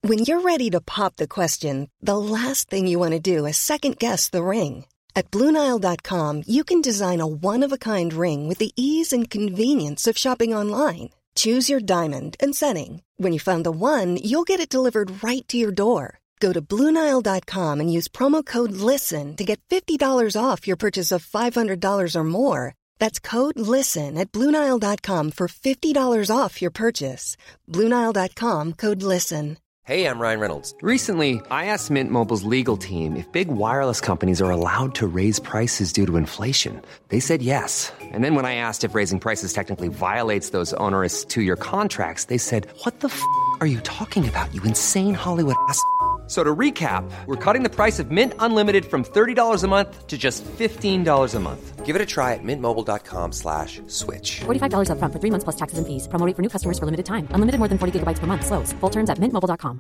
When you're ready to pop the question, the last thing you want to do is second-guess the ring. At BlueNile.com, you can design a one-of-a-kind ring with the ease and convenience of shopping online. Choose your diamond and setting. When you find the one, you'll get it delivered right to your door. Go to BlueNile.com and use promo code LISTEN to get $50 off your purchase of $500 or more. That's code LISTEN at BlueNile.com for $50 off your purchase. BlueNile.com, code LISTEN. Hey, I'm Ryan Reynolds. Recently, I asked Mint Mobile's legal team if big wireless companies are allowed to raise prices due to inflation. They said yes. And then when I asked if raising prices technically violates those onerous two-year contracts, they said, "What the f*** are you talking about, you insane Hollywood ass?" So to recap, we're cutting the price of Mint Unlimited from $30 a month to just $15 a month. Give it a try at mintmobile.com/switch. $45 up front for 3 months plus taxes and fees. Promo rate for new customers for limited time. Unlimited more than 40 gigabytes per month. Slows full terms at mintmobile.com.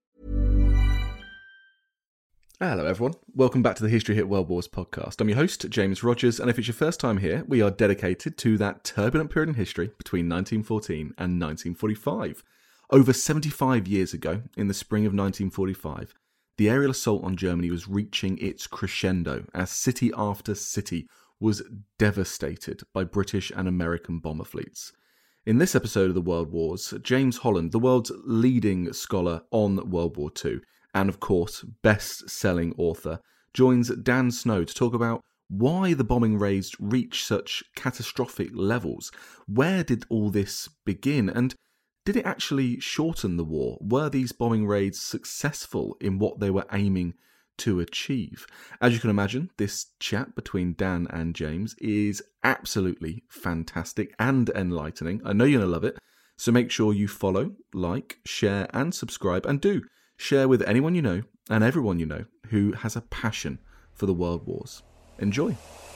Hello everyone, welcome back to the History Hit World Wars podcast. I'm your host, James Rogers, and if it's your first time here, we are dedicated to that turbulent period in history between 1914 and 1945. Over 75 years ago, in the spring of 1945, the aerial assault on Germany was reaching its crescendo as city after city was devastated by British and American bomber fleets. In this episode of the World Wars, James Holland, the world's leading scholar on World War II, and of course, best-selling author, joins Dan Snow to talk about why the bombing raids reached such catastrophic levels. Where did all this begin? And did it actually shorten the war? Were these bombing raids successful in what they were aiming to achieve? As you can imagine, this chat between Dan and James is absolutely fantastic and enlightening. I know you're going to love it. So make sure you follow, like, share and subscribe, and do share with anyone you know and everyone you know who has a passion for the World Wars. Enjoy.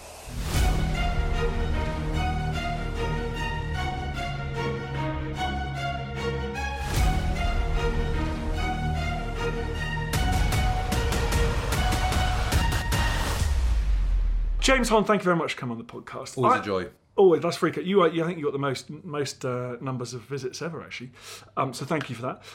James Holland, thank you very much for coming on the podcast. Always a joy. Always, that's freak out. I think you got the most numbers of visits ever, actually. So thank you for that.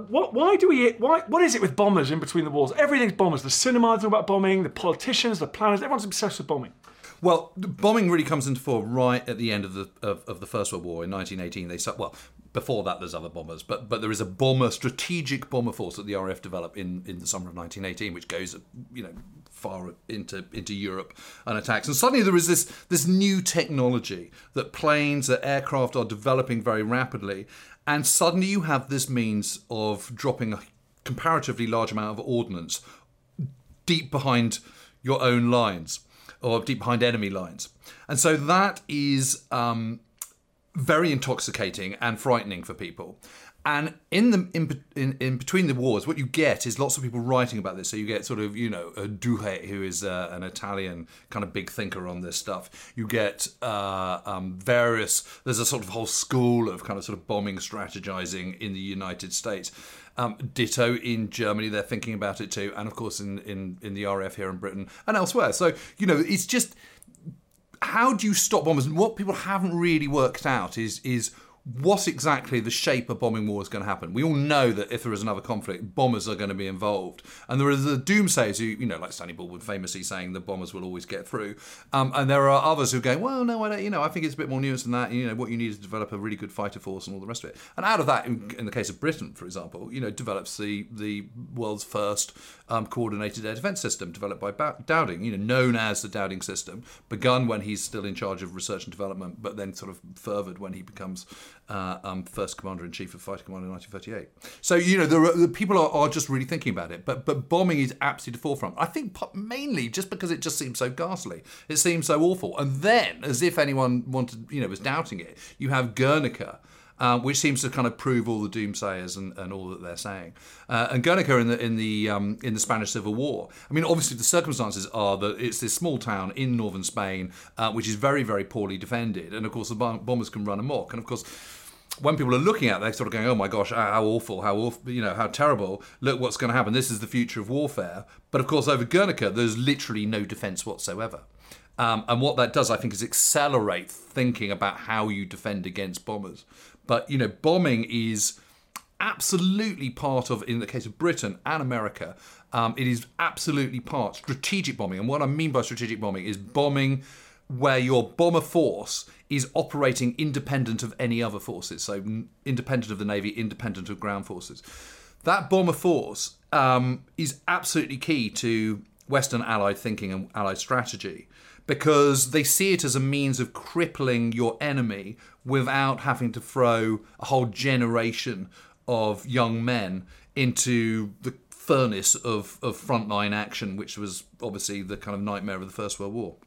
What is it with bombers in between the wars? Everything's bombers. The cinema talking about bombing, the politicians, the planners. Everyone's obsessed with bombing. Well, bombing really comes into fore right at the end of the First World War in 1918. Before that there's other bombers, but there is a strategic bomber force that the RAF developed in the summer of 1918, which goes far into Europe and attacks. And suddenly there is this new technology that aircraft are developing very rapidly, and suddenly you have this means of dropping a comparatively large amount of ordnance deep behind your own lines, or deep behind enemy lines. And so that is very intoxicating and frightening for people. And in between the wars, what you get is lots of people writing about this. So you get sort of, Duhe, who is an Italian kind of big thinker on this stuff. You get there's a sort of whole school of kind of sort of bombing strategizing in the United States. Ditto in Germany, they're thinking about it too. And of course in the RAF here in Britain and elsewhere. So, it's just, how do you stop bombers? And what people haven't really worked out is what exactly the shape of bombing war is going to happen. We all know that if there is another conflict, bombers are going to be involved. And there are the doomsayers who, like Stanley Baldwin famously saying the bombers will always get through. And there are others who go, well, no, I don't, I think it's a bit more nuanced than that. What you need is to develop a really good fighter force and all the rest of it. And out of that, in the case of Britain, for example, develops the world's first coordinated air defence system developed by Dowding, known as the Dowding system, begun when he's still in charge of research and development, but then sort of furthered when he becomes first Commander-in-Chief of Fighter Command in 1938. So, the people are just really thinking about it. But bombing is absolutely the forefront. I think mainly just because it just seems so ghastly. It seems so awful. And then, as if anyone was doubting it, you have Guernica, which seems to kind of prove all the doomsayers and all that they're saying. And Guernica in the Spanish Civil War. I mean, obviously the circumstances are that it's this small town in northern Spain, which is very, very poorly defended. And of course the bombers can run amok. And of course, when people are looking at it, they're sort of going, oh my gosh, how awful, how terrible, look what's going to happen, this is the future of warfare. But of course, over Guernica, there's literally no defence whatsoever. And what that does, I think, is accelerate thinking about how you defend against bombers. But, bombing is absolutely part of, in the case of Britain and America, it is absolutely part strategic bombing. And what I mean by strategic bombing is bombing where your bomber force is operating independent of any other forces. So independent of the Navy, independent of ground forces. That bomber force is absolutely key to Western Allied thinking and Allied strategy, because they see it as a means of crippling your enemy without having to throw a whole generation of young men into the furnace of frontline action, which was obviously the kind of nightmare of the First World War.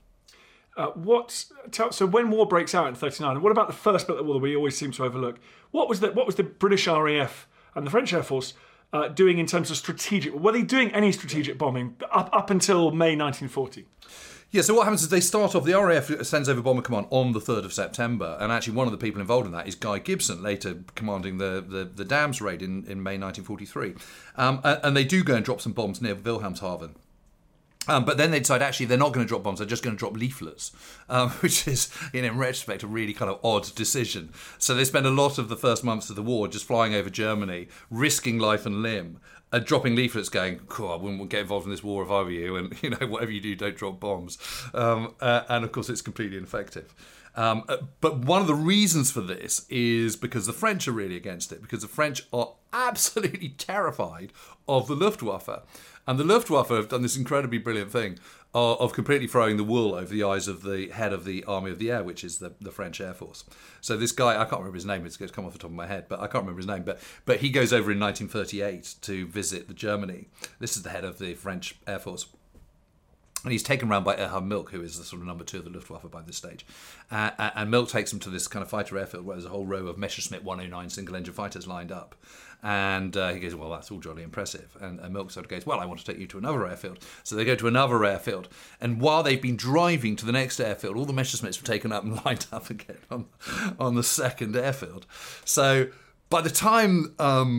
So when war breaks out in 39, what about the first bit of the war that we always seem to overlook? What was the British RAF and the French Air Force doing in terms of strategic? Were they doing any strategic bombing up until May 1940? Yeah, so what happens is they start off, the RAF sends over Bomber Command on the 3rd of September, and actually one of the people involved in that is Guy Gibson, later commanding the Dams raid in May 1943. And they do go and drop some bombs near Wilhelmshaven. But then they decide, actually, they're not going to drop bombs, they're just going to drop leaflets, which is, in retrospect, a really kind of odd decision. So they spend a lot of the first months of the war just flying over Germany, risking life and limb, dropping leaflets going, cool, I wouldn't get involved in this war if I were you, and, whatever you do, don't drop bombs. And, of course, it's completely ineffective. But one of the reasons for this is because the French are really against it, because the French are absolutely terrified of the Luftwaffe. And the Luftwaffe have done this incredibly brilliant thing of completely throwing the wool over the eyes of the head of the Army of the Air, which is the French Air Force. So this guy, I can't remember his name, it's going to come off the top of my head, but I can't remember his name. But he goes over in 1938 to visit Germany. This is the head of the French Air Force. And he's taken around by Erhard Milch, who is the sort of number 2 of the Luftwaffe by this stage. And Milch takes him to this kind of fighter airfield where there's a whole row of Messerschmitt 109 single-engine fighters lined up. And he goes, well, that's all jolly impressive. And Milch sort of goes, well, I want to take you to another airfield. So they go to another airfield. And while they've been driving to the next airfield, all the Messerschmitts were taken up and lined up again on the second airfield. So by the time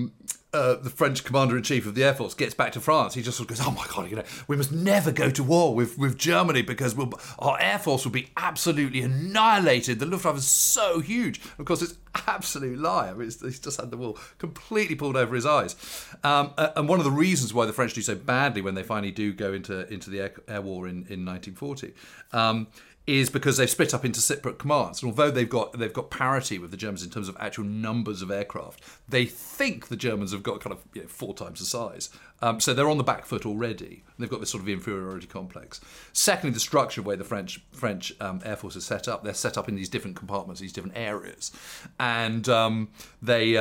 the French commander-in-chief of the Air Force gets back to France, he just sort of goes, oh my God, we must never go to war with Germany because our Air Force will be absolutely annihilated. The Luftwaffe is so huge. Of course, it's absolute lie. I mean, he's just had the wool completely pulled over his eyes. And one of the reasons why the French do so badly when they finally do go into the air war in 1940 is because they've split up into separate commands. And although they've got parity with the Germans in terms of actual numbers of aircraft, they think the Germans have got kind of 4 times the size. So they're on the back foot already. They've got this sort of inferiority complex. Secondly, the structure of the way the French Air Force is set up, they're set up in these different compartments, these different areas, and they're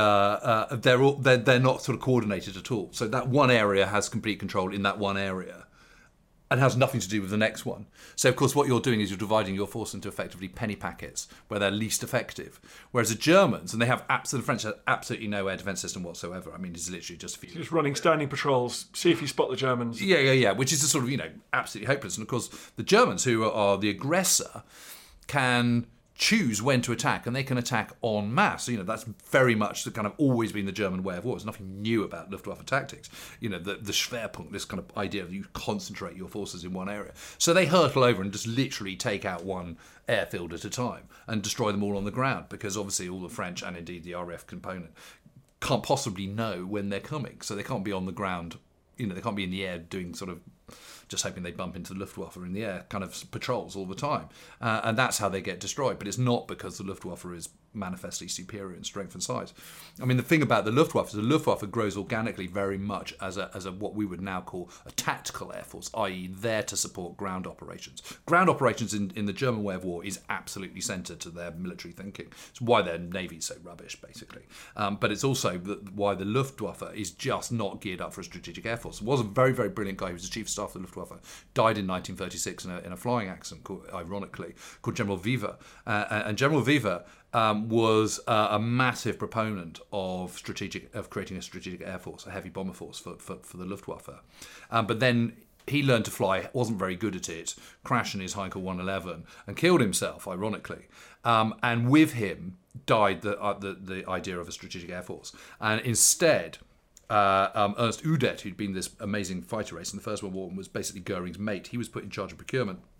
not sort of coordinated at all. So that one area has complete control in that one area, and has nothing to do with the next one. So, of course, what you're doing is you're dividing your force into effectively penny packets where they're least effective. Whereas the Germans, and the French have absolutely no air defence system whatsoever. I mean, it's literally just a few. Just running standing patrols, see if you spot the Germans. Yeah, which is a sort of, absolutely hopeless. And, of course, the Germans, who are the aggressor, can choose when to attack, and they can attack en masse. That's very much the kind of always been the German way of war. There's nothing new about Luftwaffe tactics. The Schwerpunkt, this kind of idea that you concentrate your forces in one area. So they hurtle over and just literally take out one airfield at a time and destroy them all on the ground, because obviously all the French and indeed the RAF component can't possibly know when they're coming. So they can't be on the ground, they can't be in the air doing sort of just hoping they bump into the Luftwaffe in the air, kind of patrols all the time. And that's how they get destroyed. But it's not because the Luftwaffe is manifestly superior in strength and size. I mean, the thing about the Luftwaffe is the Luftwaffe grows organically very much as a what we would now call a tactical air force, i.e. there to support ground operations. Ground operations in the German way of war is absolutely centred to their military thinking. It's why their navy is so rubbish, basically. But it's also why the Luftwaffe is just not geared up for a strategic air force. There was a very, very brilliant guy who was the chief of staff of the Luftwaffe, died in 1936 in a flying accident, ironically, called General Wever. And General Wever was a massive proponent of creating a strategic air force, a heavy bomber force for the Luftwaffe. But then he learned to fly, wasn't very good at it, crashed in his Heinkel 111 and killed himself, ironically. And with him died the idea of a strategic air force. And instead, Ernst Udet, who'd been this amazing fighter race in the First World War and was basically Goering's mate, he was put in charge of procurement.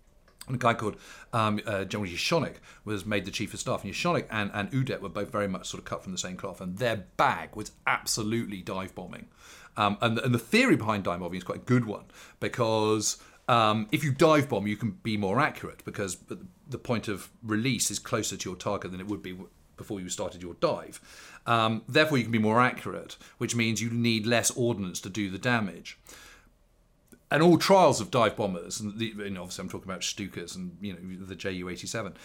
And a guy called General Yashonik was made the chief of staff. And Yashonik and Udet were both very much sort of cut from the same cloth. And their bag was absolutely dive bombing. And the theory behind dive bombing is quite a good one, because if you dive bomb, you can be more accurate, because the point of release is closer to your target than it would be before you started your dive. Therefore, you can be more accurate, which means you need less ordnance to do the damage. And all trials of dive bombers, and obviously I'm talking about Stukas and the Ju-87,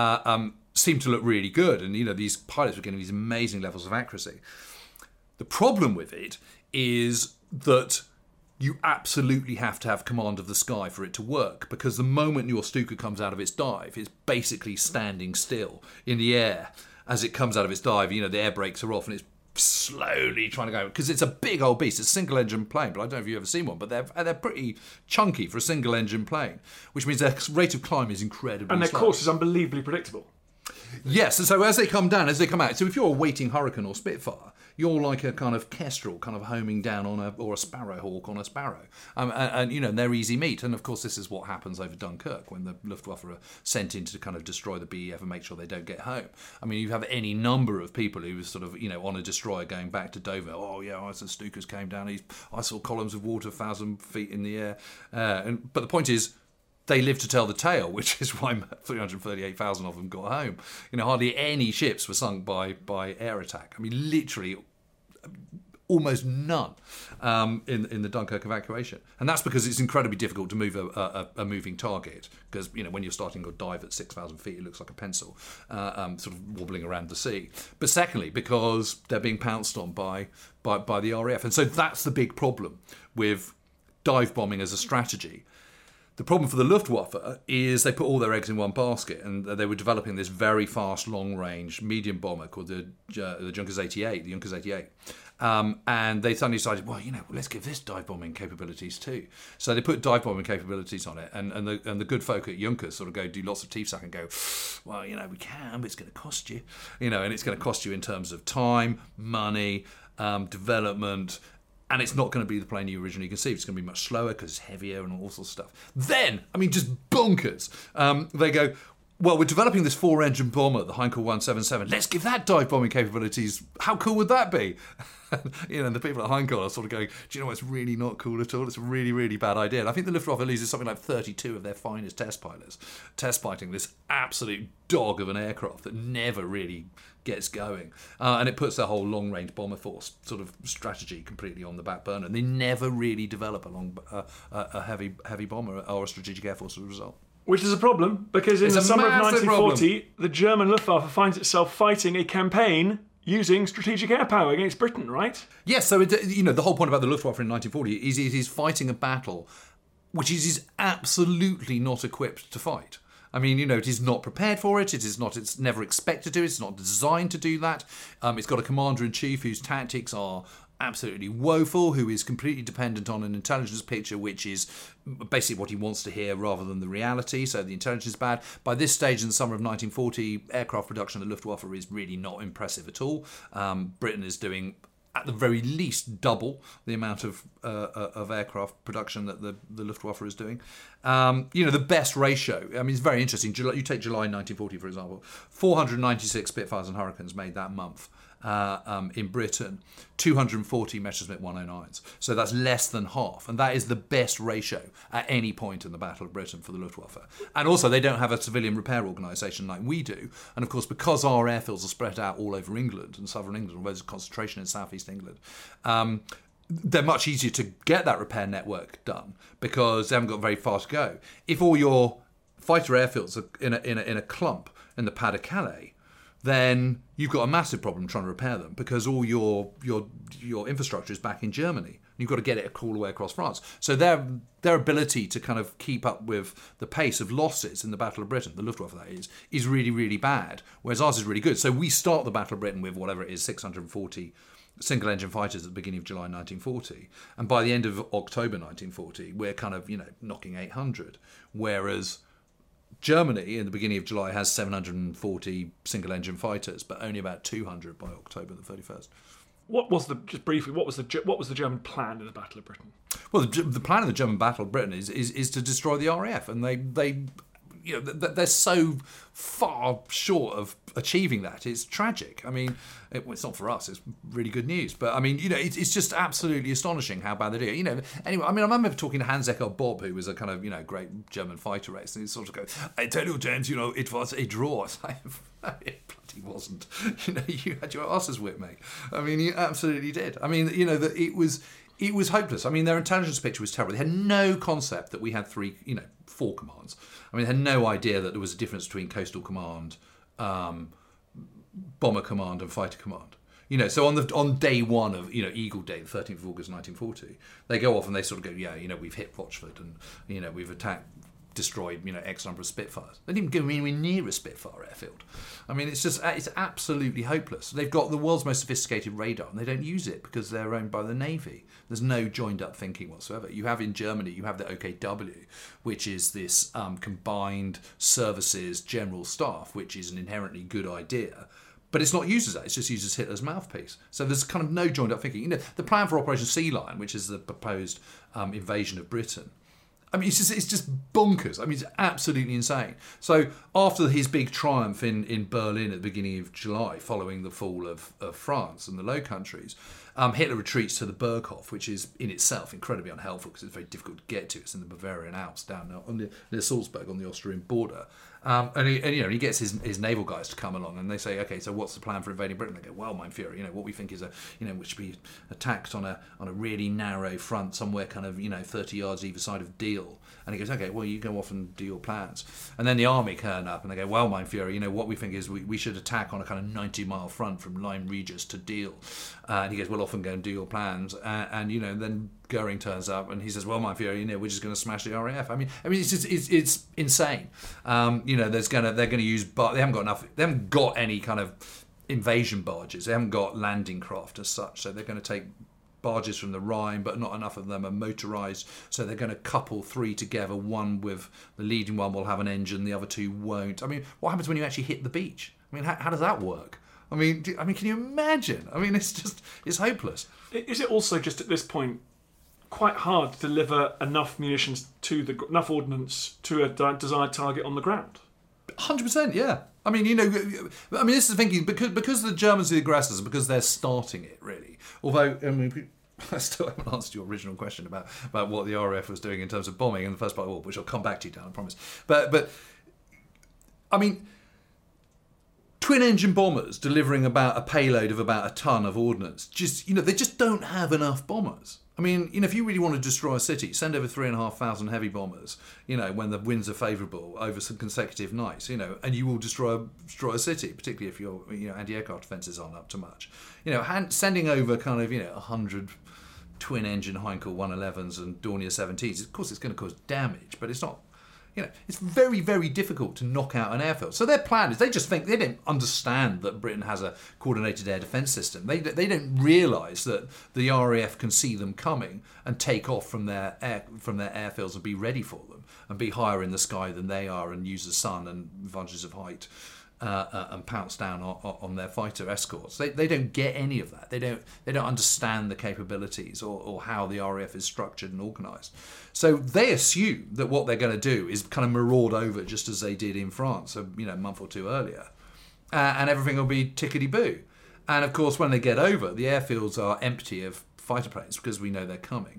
seem to look really good. And these pilots were getting these amazing levels of accuracy. The problem with it is that you absolutely have to have command of the sky for it to work, because the moment your Stuka comes out of its dive, it's basically standing still in the air as it comes out of its dive. The air brakes are off and it's slowly trying to go, because it's a big old beast. It's a single engine plane, but I don't know if you've ever seen one, but they're pretty chunky for a single engine plane, which means their rate of climb is incredibly slow. And their course is unbelievably predictable. Yes, and so as they come down, as they come out, so if you're a waiting Hurricane or Spitfire, you're like a kind of kestrel, kind of homing down on a sparrowhawk on a sparrow, and they're easy meat. And of course, this is what happens over Dunkirk when the Luftwaffe are sent in to kind of destroy the BEF and make sure they don't get home. I mean, you have any number of people who were sort of on a destroyer going back to Dover. Oh yeah, I saw Stukas came down. I saw columns of water 1,000 feet in the air. But the point is, they live to tell the tale, which is why 338,000 of them got home. Hardly any ships were sunk by air attack. I mean, literally almost none in the Dunkirk evacuation. And that's because it's incredibly difficult to move a moving target, because when you're starting your dive at 6,000 feet, it looks like a pencil sort of wobbling around the sea. But secondly, because they're being pounced on by the RAF. And so that's the big problem with dive bombing as a strategy. The problem for the Luftwaffe is they put all their eggs in one basket, and they were developing this very fast, long-range medium bomber called the Junkers 88, the Junkers 88. And they suddenly decided, well, let's give this dive bombing capabilities too. So they put dive bombing capabilities on it, and the good folk at Junkers sort of do lots of teeth suck and go, well, we can, but it's going to cost you, and it's going to cost you in terms of time, money, development. And it's not going to be the plane you originally conceived. It's going to be much slower because it's heavier and all sorts of stuff. Then, just bonkers. They go, well, we're developing this 4-engine bomber, the Heinkel 177. Let's give that dive bombing capabilities. How cool would that be? And the people at Heinkel are sort of going, do you know what? It's really not cool at all. It's a really, really bad idea. And I think the Luftwaffe loses something like 32 of their finest test pilots test fighting this absolute dog of an aircraft that never really gets going. And it puts their whole long-range bomber force sort of strategy completely on the back burner. And they never really develop a heavy bomber or a strategic air force as a result. Which is a problem, because in the summer of 1940, the German Luftwaffe finds itself fighting a campaign using strategic air power against Britain, right? Yes, so the whole point about the Luftwaffe in 1940 is it is fighting a battle which it is absolutely not equipped to fight. I mean, it is not prepared for it. It's never expected to. It's not designed to do that. It's got a commander-in-chief whose tactics are absolutely woeful, who is completely dependent on an intelligence picture which is basically what he wants to hear rather than the reality. So the intelligence is bad. By this stage in the summer of 1940, aircraft production at the Luftwaffe is really not impressive at all. Britain is doing at the very least double the amount of aircraft production that the Luftwaffe is doing. The best ratio, it's very interesting. You take July 1940, for example, 496 Spitfires and Hurricanes made that month. In Britain, 240 Messerschmitt 109s. So that's less than half. And that is the best ratio at any point in the Battle of Britain for the Luftwaffe. And also, they don't have a civilian repair organisation like we do. And of course, because our airfields are spread out all over England and southern England, where there's a concentration in southeast England, they're much easier to get that repair network done because they haven't got very far to go. If all your fighter airfields are in a clump in the Pas de Calais, then you've got a massive problem trying to repair them because all your infrastructure is back in Germany. You've got to get it all the way across France. So their ability to kind of keep up with the pace of losses in the Battle of Britain, the Luftwaffe that is really, really bad, whereas ours is really good. So we start the Battle of Britain with whatever it is, 640 single-engine fighters at the beginning of July 1940. And by the end of October 1940, we're kind of, knocking 800, whereas Germany, in the beginning of July, has 740 single-engine fighters, but only about 200 by October the 31st. What was the German plan in the Battle of Britain? Well, the plan of the German Battle of Britain is to destroy the RAF, and they they're so far short of achieving that. It's tragic. I mean, it's not for us. It's really good news. But I mean, it's just absolutely astonishing how bad they do. Anyway, I mean, I remember talking to Hans Eckert Bob, who was a kind of great German fighter race, and he sort of goes, "I tell you, James, it was a draw." It's like, it bloody wasn't. You had your asses whipped, mate. I mean, you absolutely did. I mean, that it was hopeless. I mean, their intelligence picture was terrible. They had no concept that we had four commands. I mean, they had no idea that there was a difference between Coastal Command, Bomber Command, and Fighter Command. So on day one of Eagle Day, the 13th of August 1940, they go off and they sort of go, we've hit Rochford and we've destroyed X number of Spitfires. They didn't go anywhere near a Spitfire airfield. I mean, it's absolutely hopeless. They've got the world's most sophisticated radar and they don't use it because they're owned by the Navy. There's no joined up thinking whatsoever. You have in Germany, you have the OKW, which is this combined services general staff, which is an inherently good idea. But it's not used as that. It's just used as Hitler's mouthpiece. So there's kind of no joined up thinking. The plan for Operation Sea Lion, which is the proposed invasion of Britain, I mean, it's just bonkers. I mean, it's absolutely insane. So after his big triumph in Berlin at the beginning of July, following the fall of France and the Low Countries, Hitler retreats to the Berghof, which is in itself incredibly unhelpful because it's very difficult to get to. It's in the Bavarian Alps down near Salzburg on the Austrian border. And he gets his naval guys to come along and they say, okay, so what's the plan for invading Britain? They go, well, Mein Führer, what we think is we should be attacked on a really narrow front somewhere kind of 30 yards either side of Deal. And he goes, okay, well, you go off and do your plans. And then the army turn up and they go, well, Mein Führer, what we think is we should attack on a kind of 90-mile front from Lyme Regis to Deal. And he goes, well, off and go and do your plans. And then Goering turns up and he says, well, Mein Führer, we're just going to smash the RAF. I mean, it's insane. They're going to use, but they haven't got any kind of invasion barges. They haven't got landing craft as such. So they're going to take barges from the Rhine, but not enough of them are motorised. So they're going to couple three together. One with the leading one will have an engine, the other two won't. I mean, what happens when you actually hit the beach? I mean, how does that work? I mean, can you imagine? I mean, it's hopeless. Is it also just at this point quite hard to deliver enough munitions enough ordnance to a desired target on the ground? 100%, yeah. I mean, this is the thinking because the Germans are the aggressors and because they're starting it really. Although, I still haven't answered your original question about what the RAF was doing in terms of bombing in the first part of the war, which I'll come back to, Dan, I promise. But I mean, twin-engine bombers delivering about a payload of about a ton of ordnance, they just don't have enough bombers. I mean, if you really want to destroy a city, send over 3,500 heavy bombers, when the winds are favourable over some consecutive nights, and you will destroy a city, particularly if your anti-aircraft defences aren't up to much. Sending over kind of 100 twin-engine Heinkel 111s and Dornier 17s, of course it's going to cause damage, but it's not. It's very, very difficult to knock out an airfield. So their plan is they just think they don't understand that Britain has a coordinated air defence system. They don't realise that the RAF can see them coming and take off from their airfields and be ready for them and be higher in the sky than they are and use the sun and advantages of height and pounce down on their fighter escorts. They don't get any of that. They don't understand the capabilities or how the RAF is structured and organised. So they assume that what they're going to do is kind of maraud over just as they did in France, a month or two earlier, and everything will be tickety-boo. And of course, when they get over, the airfields are empty of fighter planes because we know they're coming.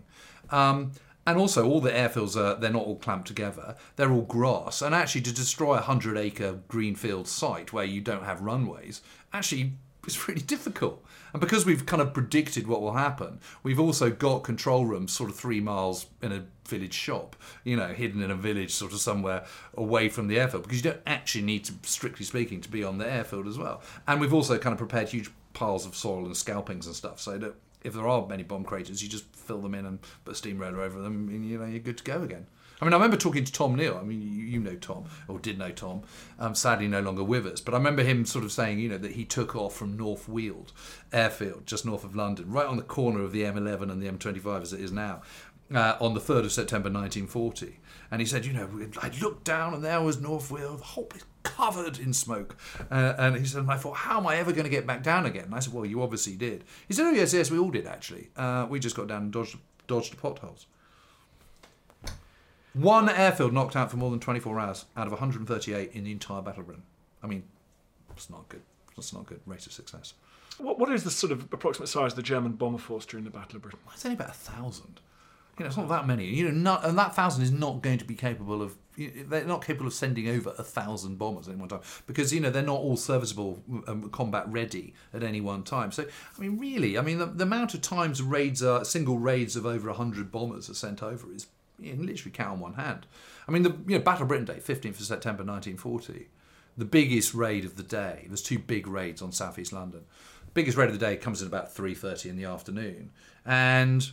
And also, all the airfields they're not all clamped together. They're all grass. And actually, to destroy a 100-acre greenfield site where you don't have runways, actually, it's really difficult. And because we've kind of predicted what will happen, we've also got control rooms sort of 3 miles in a village shop, hidden in a village sort of somewhere away from the airfield, because you don't actually need to, strictly speaking, to be on the airfield as well. And we've also kind of prepared huge piles of soil and scalpings and stuff, so that if there are many bomb craters, you just fill them in and put a steamroller over them, and you're good to go again. I mean, I remember talking to Tom Neal. I mean, you know Tom, or did know Tom, sadly no longer with us. But I remember him sort of saying, that he took off from North Weald Airfield, just north of London, right on the corner of the M11 and the M25 as it is now, on the 3rd of September 1940. And he said, I looked down and there was North Weald, the whole place covered in smoke. And he said, and I thought, how am I ever going to get back down again? And I said, well, you obviously did. He said, oh, yes, we all did, actually. We just got down and dodged the potholes. One airfield knocked out for more than 24 hours out of 138 in the entire Battle of Britain. I mean, it's not good. It's not a good rate of success. What is the sort of approximate size of the German bomber force during the Battle of Britain? Well, it's only about 1,000. It's not that many. And that 1,000 is not going to be capable of. They're not capable of sending over 1,000 bombers at any one time because they're not all serviceable, combat ready at any one time. So really, the amount of times single raids of over 100 bombers are sent over is you can literally count on one hand. The Battle of Britain Day, 15th of September 1940, the biggest raid of the day. There's two big raids on southeast London. The biggest raid of the day comes in about 3:30 in the afternoon, and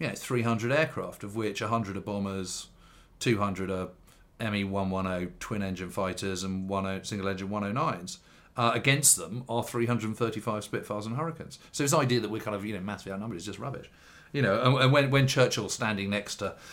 300 aircraft, of which 100 are bombers, 200 are Me-110 twin-engine fighters, and single-engine 109s. Against them are 335 Spitfires and Hurricanes. So this idea that we're kind of massively outnumbered is just rubbish. And when Churchill standing next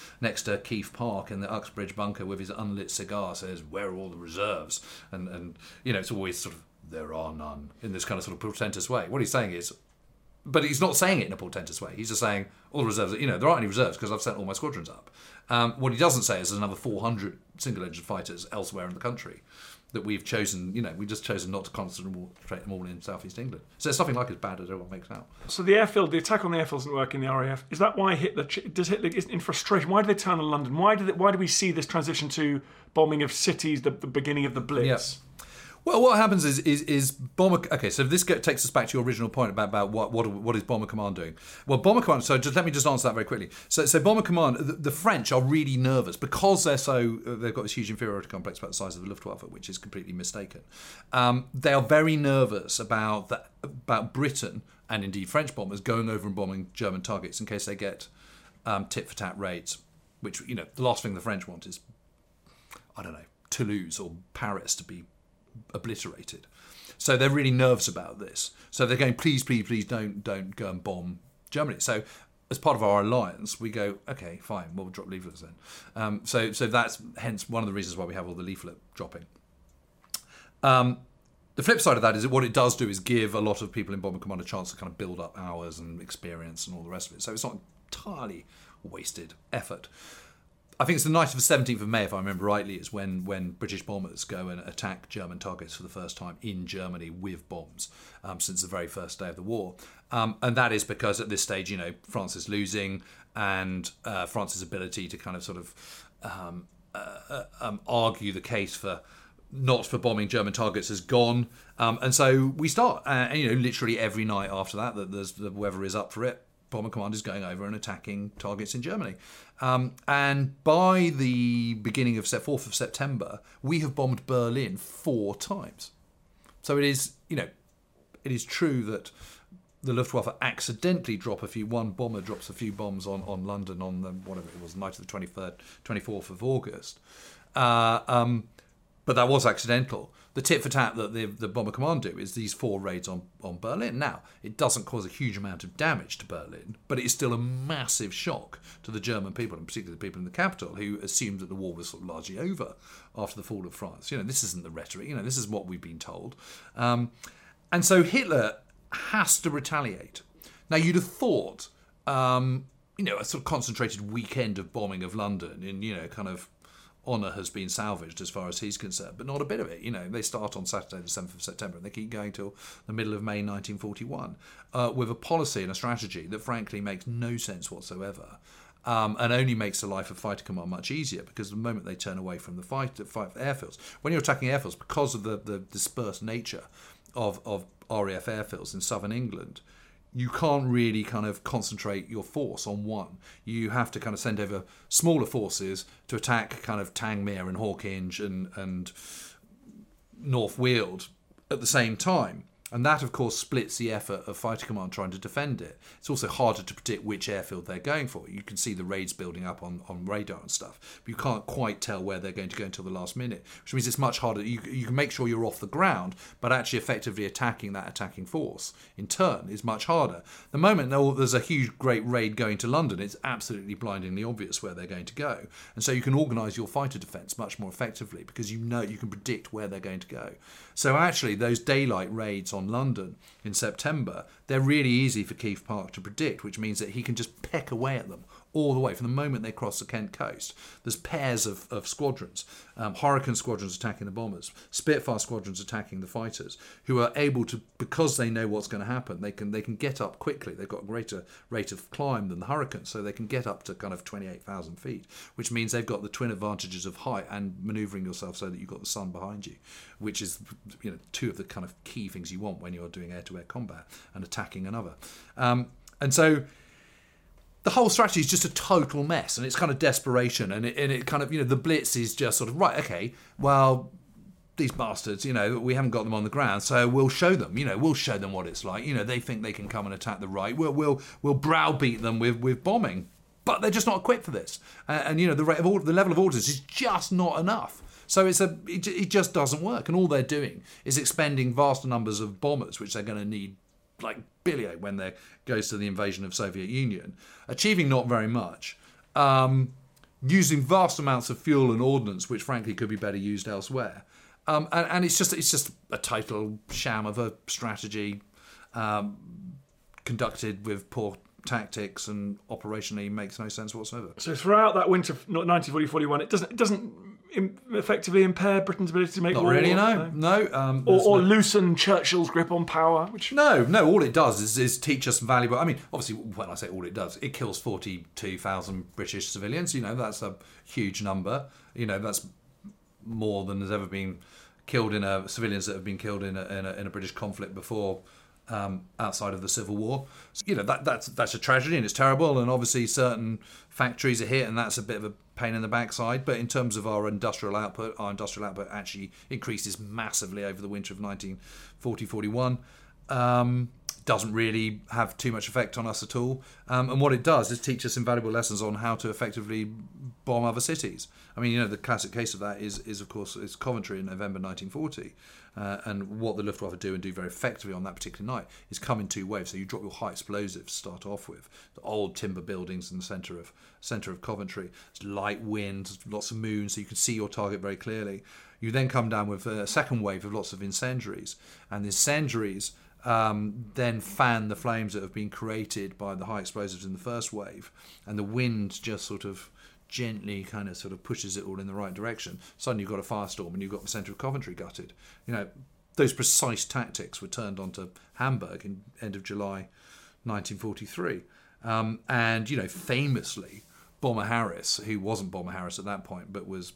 to Keith Park in the Uxbridge bunker with his unlit cigar says, "Where are all the reserves?" and it's always sort of there are none in this kind of sort of portentous way. What he's saying is. But he's not saying it in a portentous way. He's just saying all the reserves. There aren't any reserves because I've sent all my squadrons up. What he doesn't say is there's another 400 single-engine fighters elsewhere in the country that we've chosen. We've just chosen not to concentrate them all in southeast England. So it's nothing like as bad as everyone makes out. So the attack on the airfield doesn't work in the RAF. Is that why Hitler is in frustration? Why do they turn on London? Why do we see this transition to bombing of cities, the beginning of the Blitz? Yeah. Well, what happens is Bomber... Okay, so this takes us back to your original point about what is Bomber Command doing. Well, Bomber Command... So let me just answer that very quickly. So Bomber Command, the French are really nervous because they've got this huge inferiority complex about the size of the Luftwaffe, which is completely mistaken. They are very nervous about Britain, and indeed French bombers, going over and bombing German targets in case they get tit-for-tat raids, which, the last thing the French want is, I don't know, Toulouse or Paris to be obliterated. So they're really nervous about this. So they're going, please don't go and bomb Germany. So as part of our alliance, we go, okay, fine, we'll drop leaflets then. So that's hence one of the reasons why we have all the leaflet dropping. The flip side of that is what it does do is give a lot of people in Bomber Command a chance to kind of build up hours and experience and all the rest of it. So it's not entirely wasted effort. I think it's the night of the 17th of May, if I remember rightly, is when British bombers go and attack German targets for the first time in Germany with bombs since the very first day of the war. And that is because at this stage, France is losing, and France's ability to kind of sort of argue the case for not for bombing German targets has gone. And so we start. And literally every night after that the weather is up for it, Bomber Command is going over and attacking targets in Germany. And by the beginning of 4th of September, we have bombed Berlin 4 times. So it is true that the Luftwaffe accidentally one bomber drops a few bombs on London on the, whatever it was, the night of the 24th of August. But that was accidental. The tit-for-tat that the Bomber Command do is these 4 raids on Berlin. Now, it doesn't cause a huge amount of damage to Berlin, but it is still a massive shock to the German people, and particularly the people in the capital, who assumed that the war was sort of largely over after the fall of France. This isn't the rhetoric. This is what we've been told. And so Hitler has to retaliate. Now, you'd have thought, a sort of concentrated weekend of bombing of London in, kind of honour has been salvaged as far as he's concerned, but not a bit of it. They start on Saturday the 7th of September and they keep going till the middle of May 1941 with a policy and a strategy that frankly makes no sense whatsoever and only makes the life of Fighter Command much easier, because the moment they turn away from the fight airfields, when you're attacking airfields, because of the dispersed nature of RAF airfields in southern England, you can't really kind of concentrate your force on one. You have to kind of send over smaller forces to attack kind of Tangmere and Hawkinge and North Weald at the same time. And that, of course, splits the effort of Fighter Command trying to defend it. It's also harder to predict which airfield they're going for. You can see the raids building up on radar and stuff, but you can't quite tell where they're going to go until the last minute, which means it's much harder. You can make sure you're off the ground, but actually effectively attacking that attacking force in turn is much harder. The moment there's a huge, great raid going to London, it's absolutely blindingly obvious where they're going to go. And so you can organise your fighter defence much more effectively because you can predict where they're going to go. So actually, those daylight raids on London in September, they're really easy for Keith Park to predict, which means that he can just peck away at them all the way from the moment they cross the Kent coast. There's pairs of squadrons, Hurricane squadrons attacking the bombers, Spitfire squadrons attacking the fighters, who are able to, because they know what's going to happen, they can get up quickly. They've got a greater rate of climb than the Hurricanes, so they can get up to kind of 28,000 feet, which means they've got the twin advantages of height and manoeuvring yourself so that you've got the sun behind you, which is, you know, two of the kind of key things you want when you're doing air-to-air combat and attacking another. And so the whole strategy is just a total mess, and it's kind of desperation, and it kind of, you know, the Blitz is just sort of, right, okay, well, these bastards, you know, we haven't got them on the ground, so we'll show them, you know, we'll show them what it's like. You know, they think they can come and attack the right. We'll browbeat them with bombing, but they're just not equipped for this. And you know, the level of ordnance is just not enough. So it just doesn't work, and all they're doing is expending vast numbers of bombers, which they're going to need like billion when there goes to the invasion of Soviet Union, achieving not very much, using vast amounts of fuel and ordnance, which frankly could be better used elsewhere. And it's just a total sham of a strategy, conducted with poor tactics and operationally makes no sense whatsoever. So throughout that winter of 1940-41, it doesn't effectively impair Britain's ability to make war? Not really, no. Or loosen Churchill's grip on power? No, all it does is teach us valuable... I mean, obviously, when I say all it does, it kills 42,000 British civilians. You know, that's a huge number. You know, that's more than has ever been killed in civilians that have been killed in a British conflict before, outside of the Civil War. So, you know, that's a tragedy and it's terrible, and obviously certain factories are hit and that's a bit of a pain in the backside, but in terms of our industrial output actually increases massively over the winter of 1940-41. Doesn't really have too much effect on us at all. And what it does is teach us invaluable lessons on how to effectively bomb other cities. I mean, you know, the classic case of that is of course, Coventry in November 1940. And what the Luftwaffe do very effectively on that particular night is come in two waves. So you drop your high explosives to start off with, the old timber buildings in the centre of Coventry. It's light wind, lots of moon, so you can see your target very clearly. You then come down with a second wave of lots of incendiaries, and the incendiaries then fan the flames that have been created by the high explosives in the first wave, and the wind just sort of gently kind of sort of pushes it all in the right direction. Suddenly you've got a firestorm and you've got the centre of Coventry gutted. You know, those precise tactics were turned onto Hamburg in end of July 1943. And, you know, famously, Bomber Harris, who wasn't Bomber Harris at that point, but was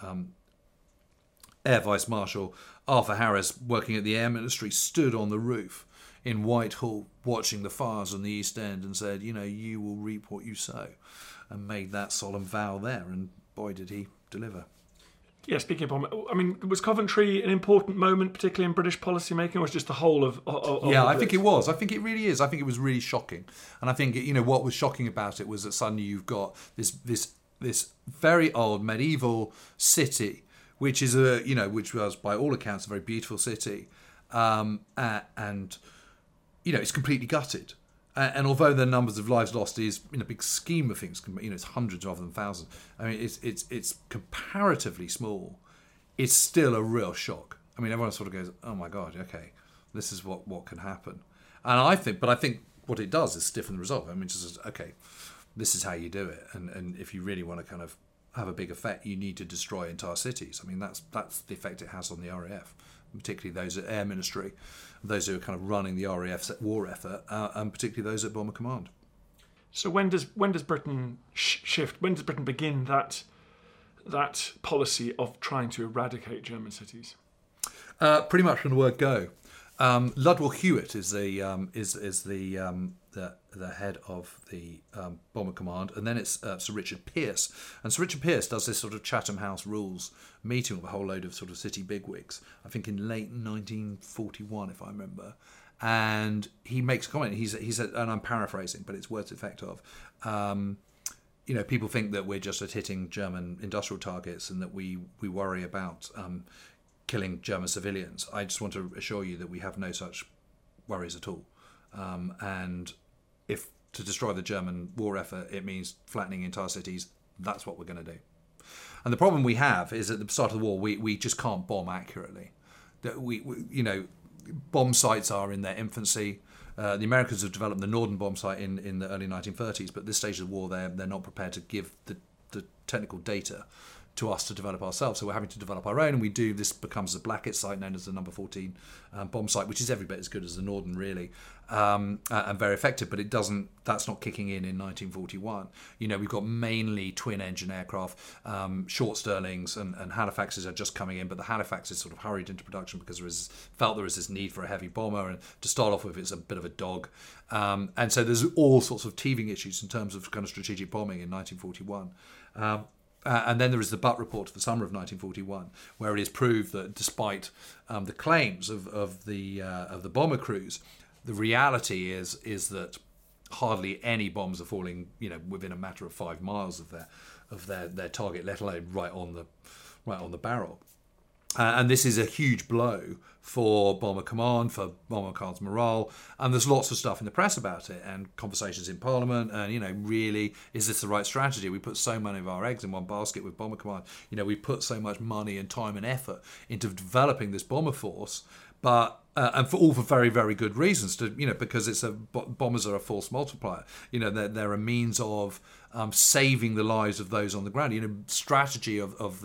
Air Vice Marshal Arthur Harris, working at the Air Ministry, stood on the roof in Whitehall watching the fires on the East End and said, you know, you will reap what you sow, and made that solemn vow there, and boy did he deliver. Yeah, speaking of bomb, I mean, was Coventry an important moment, particularly in British policy making, or was it just the whole of yeah, I think it was. I think it really is. I think it was really shocking. And I think, you know, what was shocking about it was that suddenly you've got this very old medieval city, which is which was by all accounts a very beautiful city, and you know, it's completely gutted. And although the numbers of lives lost is, in a big scheme of things, you know, it's hundreds rather than thousands. I mean, it's comparatively small. It's still a real shock. I mean, everyone sort of goes, "Oh my God, okay, this is what can happen." And I think what it does is stiffen the resolve. I mean, just okay, this is how you do it. And if you really want to kind of have a big effect, you need to destroy entire cities. I mean, that's the effect it has on the RAF, particularly those at Air Ministry, those who are kind of running the RAF's war effort, and particularly those at Bomber Command. So when does Britain shift? When does Britain begin that policy of trying to eradicate German cities? Pretty much from the word go. Ludwell Hewitt is the head of the Bomber Command, and then it's Sir Richard Pearce. And Sir Richard Pearce does this sort of Chatham House rules meeting with a whole load of sort of city bigwigs, I think in late 1941, if I remember. And he makes a comment. He said, and I'm paraphrasing, but it's words effect of, you know, people think that we're just at hitting German industrial targets and that we worry about killing German civilians. I just want to assure you that we have no such worries at all. And if to destroy the German war effort, it means flattening entire cities, that's what we're going to do. And the problem we have is at the start of the war, we just can't bomb accurately. That we you know, bomb sites are in their infancy. The Americans have developed the Norden bomb sight in the early 1930s, but at this stage of the war, they're not prepared to give the technical data to us to develop ourselves. So we're having to develop our own, and we do. This becomes a Blackett site known as the number 14 bomb site, which is every bit as good as the Norden, really, and very effective. But that's not kicking in 1941. We've got mainly twin-engine aircraft. Short Stirlings and Halifaxes are just coming in, but the Halifax is sort of hurried into production because there is this need for a heavy bomber, and to start off with, it's a bit of a dog. And so there's all sorts of teething issues in terms of kind of strategic bombing in 1941. And then there is the Butt Report of the summer of 1941, where it is proved that despite the claims of the bomber crews, the reality is that hardly any bombs are falling, within a matter of 5 miles of their target, let alone right on the barrel. And this is a huge blow for Bomber Command, for Bomber Command's morale, and there's lots of stuff in the press about it and conversations in Parliament, and really, is this the right strategy? We put so many of our eggs in one basket with Bomber Command. We put so much money and time and effort into developing this bomber force, but and for very, very good reasons. Because bombers are a force multiplier. They're a means of saving the lives of those on the ground. Strategy of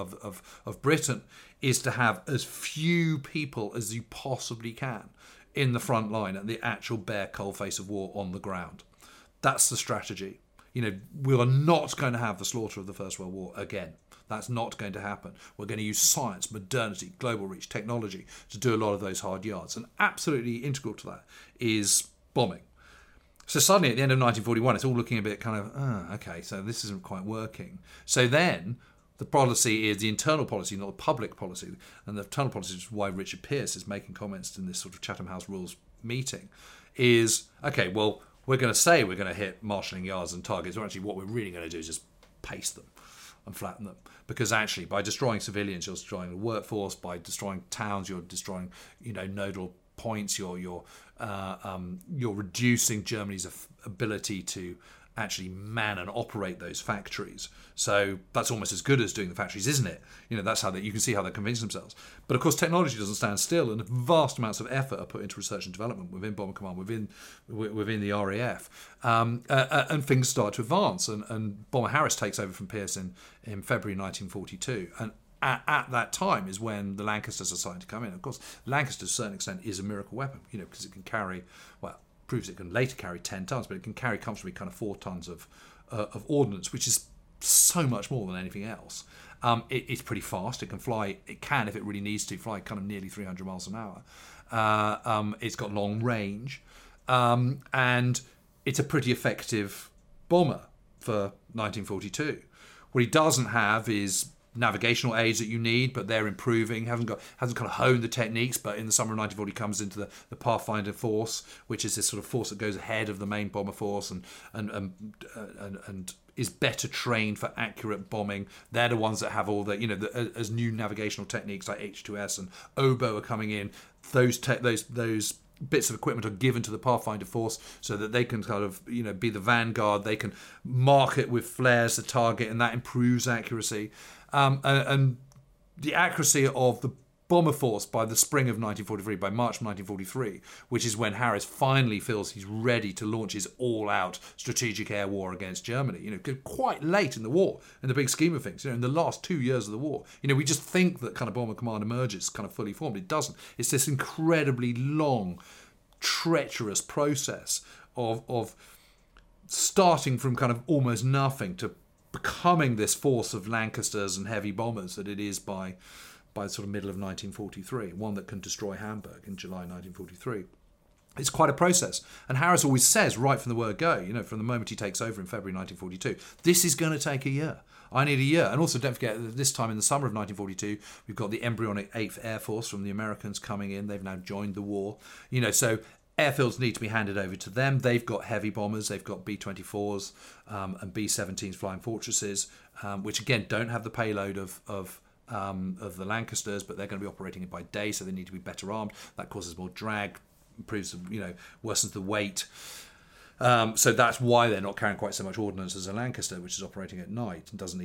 Britain is to have as few people as you possibly can in the front line at the actual bare coalface of war on the ground. That's the strategy. We are not going to have the slaughter of the First World War again. That's not going to happen. We're going to use science, modernity, global reach, technology to do a lot of those hard yards. And absolutely integral to that is bombing. So suddenly at the end of 1941, it's all looking a bit kind of, okay, so this isn't quite working. So then the policy is the internal policy, not the public policy. And the internal policy, which is why Richard Pearce is making comments in this sort of Chatham House Rules meeting, is, okay, well, we're going to say we're going to hit marshalling yards and targets, or actually what we're really going to do is just paste them and flatten them. Because actually, by destroying civilians, you're destroying the workforce. By destroying towns, you're destroying, nodal points. You're reducing Germany's ability to actually man and operate those factories. So that's almost as good as doing the factories, isn't it? That's how you can see how they convince themselves. But of course, technology doesn't stand still, and vast amounts of effort are put into research and development within Bomber Command, within the RAF, and things start to advance. And Bomber Harris takes over from Pearce in February 1942, and at that time is when the Lancasters are starting to come in. Of course, Lancaster to a certain extent is a miracle weapon, because it can carry, proves it can later carry 10 tons, but it can carry comfortably kind of 4 tons of ordnance, which is so much more than anything else. It's pretty fast. It can fly. It can, if it really needs to, fly kind of nearly 300 miles an hour. It's got long range, and it's a pretty effective bomber for 1942. What he doesn't have is navigational aids that you need, but they're improving. Hasn't kind of honed the techniques, but in the summer of 1940 comes into the Pathfinder force, which is this sort of force that goes ahead of the main bomber force and is better trained for accurate bombing. They're the ones that have all the as new navigational techniques like H2S and oboe are coming in. Those bits of equipment are given to the Pathfinder force so that they can kind of be the vanguard. They can mark it with flares the target, and that improves accuracy. And the accuracy of the bomber force by the spring of 1943, by March of 1943, which is when Harris finally feels he's ready to launch his all-out strategic air war against Germany. Quite late in the war, in the big scheme of things. In the last 2 years of the war, we just think that kind of Bomber Command emerges kind of fully formed. It doesn't. It's this incredibly long, treacherous process of starting from kind of almost nothing to becoming this force of Lancasters and heavy bombers that it is by sort of middle of 1943, one that can destroy Hamburg in July 1943. It's quite a process. And Harris always says right from the word go, from the moment he takes over in February 1942, this is going to take a year. I need a year. And also don't forget that this time in the summer of 1942, we've got the embryonic 8th Air Force from the Americans coming in. They've now joined the war. So airfields need to be handed over to them. They've got heavy bombers. They've got B-24s and B-17s Flying Fortresses, which again don't have the payload of the Lancasters, but they're going to be operating it by day, so they need to be better armed. That causes more drag, improves, worsens the weight. So that's why they're not carrying quite so much ordnance as a Lancaster, which is operating at night and doesn't need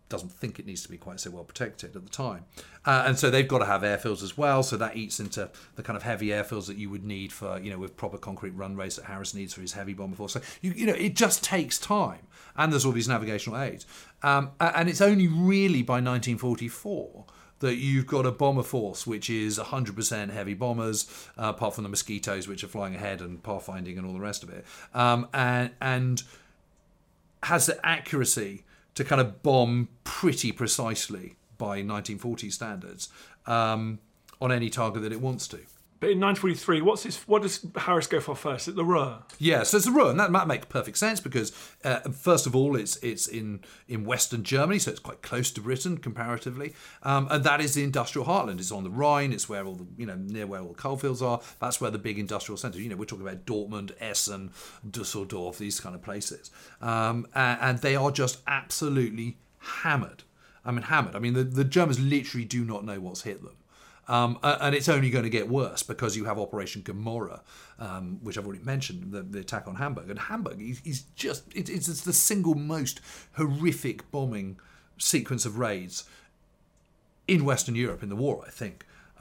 doesn't think it needs to be quite so well protected at the time. And so they've got to have airfields as well, so that eats into the kind of heavy airfields that you would need for, with proper concrete runways that Harris needs for his heavy bomber force. So, it just takes time. And there's all these navigational aids. And it's only really by 1944 that you've got a bomber force which is 100% heavy bombers, apart from the Mosquitoes, which are flying ahead and pathfinding and all the rest of it, and has the accuracy to kind of bomb pretty precisely by 1940 standards on any target that it wants to. But in 1943, what does Harris go for first? Is it the Ruhr? Yeah, so it's the Ruhr, and that might make perfect sense because, first of all, it's in Western Germany, so it's quite close to Britain comparatively, and that is the industrial heartland. It's on the Rhine. It's where all the near where all the coalfields are. That's where the big industrial centres. We're talking about Dortmund, Essen, Dusseldorf, these kind of places, and they are just absolutely hammered. Hammered. The Germans literally do not know what's hit them. And it's only going to get worse because you have Operation Gomorrah, which I've already mentioned, the attack on Hamburg. And Hamburg is just, it's the single most horrific bombing sequence of raids in Western Europe in the war, I think.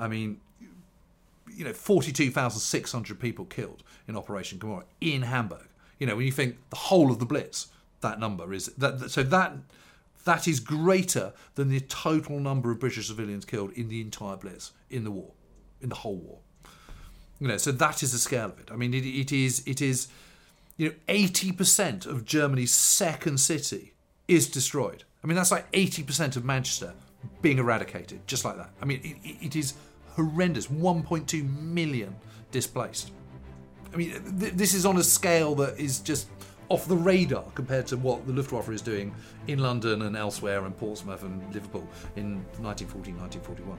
42,600 people killed in Operation Gomorrah in Hamburg. When you think the whole of the Blitz, that number is, that is greater than the total number of British civilians killed in the entire Blitz, in the war, in the whole war. So that is the scale of it. It is 80% of Germany's second city is destroyed. That's like 80% of Manchester being eradicated, just like that. It is horrendous. 1.2 million displaced. This is on a scale that is just off the radar compared to what the Luftwaffe is doing in London and elsewhere and Portsmouth and Liverpool in 1940, 1941.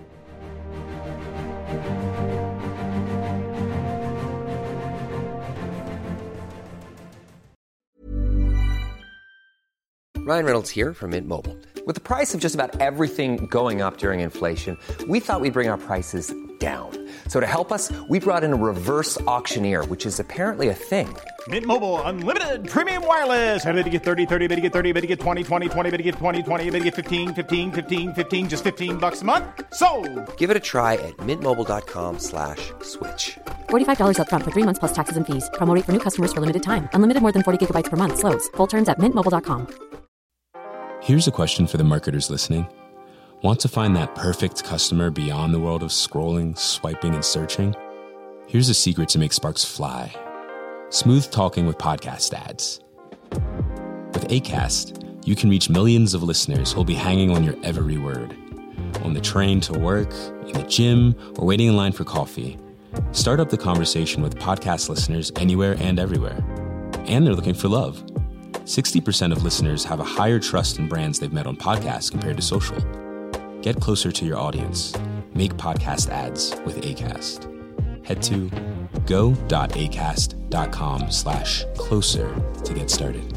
Ryan Reynolds here from Mint Mobile. With the price of just about everything going up during inflation, we thought we'd bring our prices down. So to help us, we brought in a reverse auctioneer, which is apparently a thing. Mint Mobile Unlimited Premium Wireless. How to get 30, 30, bit to get 30, bit to get 20, 20, 20, bit to get 20, 20, bit to get 15, 15, 15, 15, just $15 a month? Sold! Give it a try at mintmobile.com/switch. $45 up front for 3 months plus taxes and fees. Promo rate for new customers for limited time. Unlimited more than 40 gigabytes per month. Slows full terms at mintmobile.com. Here's a question for the marketers listening. Want to find that perfect customer beyond the world of scrolling, swiping, and searching? Here's a secret to make sparks fly. Smooth talking with podcast ads. With Acast, you can reach millions of listeners who'll be hanging on your every word. On the train to work, in the gym, or waiting in line for coffee. Start up the conversation with podcast listeners anywhere and everywhere. And they're looking for love. 60% of listeners have a higher trust in brands they've met on podcasts compared to social. Get closer to your audience. Make podcast ads with Acast. Head to go.acast.com/closer to get started.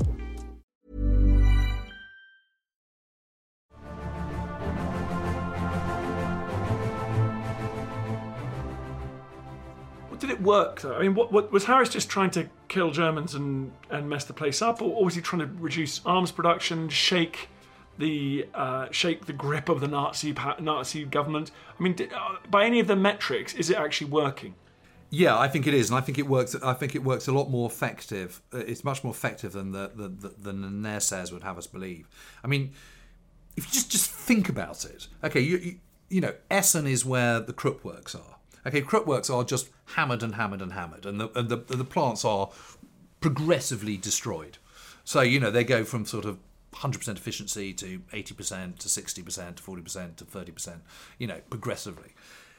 Did it work though? What was Harris just trying to kill Germans and mess the place up, or was he trying to reduce arms production, shake the grip of the Nazi government? By any of the metrics, is it actually working? Yeah, I think it is, and I think it works. I think it works a lot more effective. It's much more effective than the naysayers would have us believe. If you just think about it, okay, you Essen is where the Krupp works are. Okay, Krupp works are just hammered and hammered and hammered, and the plants are progressively destroyed. So they go from sort of 100% efficiency to 80% to 60% to 40% to 30%. Progressively.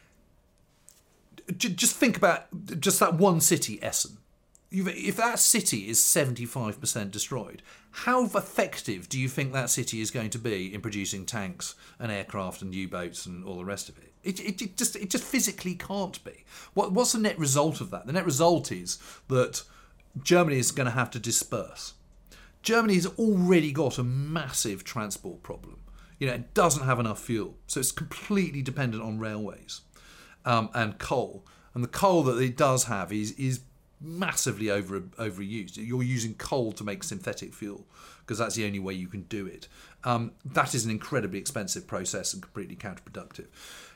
Just think about just that one city, Essen. If that city is 75% destroyed, how effective do you think that city is going to be in producing tanks and aircraft and U-boats and all the rest of it? It just physically can't be. What's the net result of that? The net result is that Germany is going to have to disperse. Germany has already got a massive transport problem. It doesn't have enough fuel, so it's completely dependent on railways and coal. And the coal that it does have is massively overused. You're using coal to make synthetic fuel because that's the only way you can do it. That is an incredibly expensive process and completely counterproductive.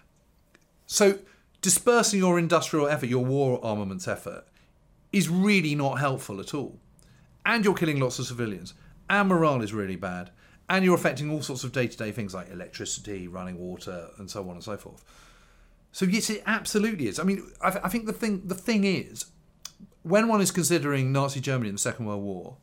So dispersing your industrial effort, your war armaments effort, is really not helpful at all. And you're killing lots of civilians. And morale is really bad. And you're affecting all sorts of day-to-day things like electricity, running water, and so on and so forth. So yes, it absolutely is. I mean, I think the thing is, when one is considering Nazi Germany in the Second World War,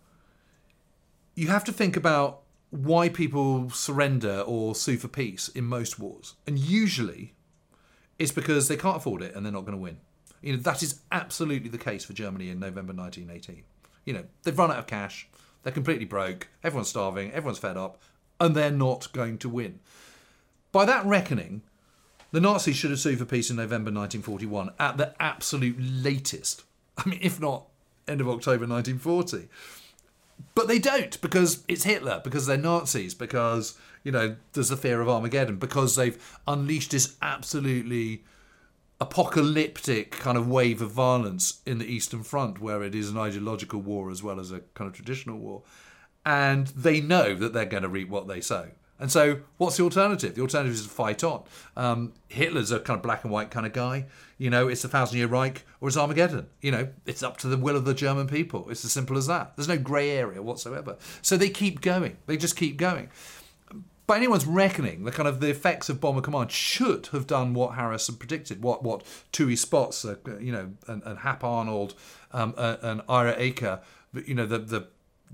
you have to think about why people surrender or sue for peace in most wars. And usually it's because they can't afford it and they're not going to win. That is absolutely the case for Germany in November 1918. They've run out of cash, they're completely broke, everyone's starving, everyone's fed up, and they're not going to win. By that reckoning, the Nazis should have sued for peace in November 1941 at the absolute latest. I mean, if not end of October 1940. But they don't, because it's Hitler, because they're Nazis, because, there's the fear of Armageddon, because they've unleashed this absolutely apocalyptic kind of wave of violence in the Eastern Front, where it is an ideological war as well as a kind of traditional war. And they know that they're going to reap what they sow. And so what's the alternative? The alternative is to fight on. Hitler's a kind of black and white kind of guy. It's the 1,000-Year Reich or it's Armageddon. It's up to the will of the German people. It's as simple as that. There's no grey area whatsoever. So they keep going. They just keep going. By anyone's reckoning, the effects of Bomber Command should have done what Harris had predicted, what Tui Spots, and Hap Arnold, and Ira Aker, the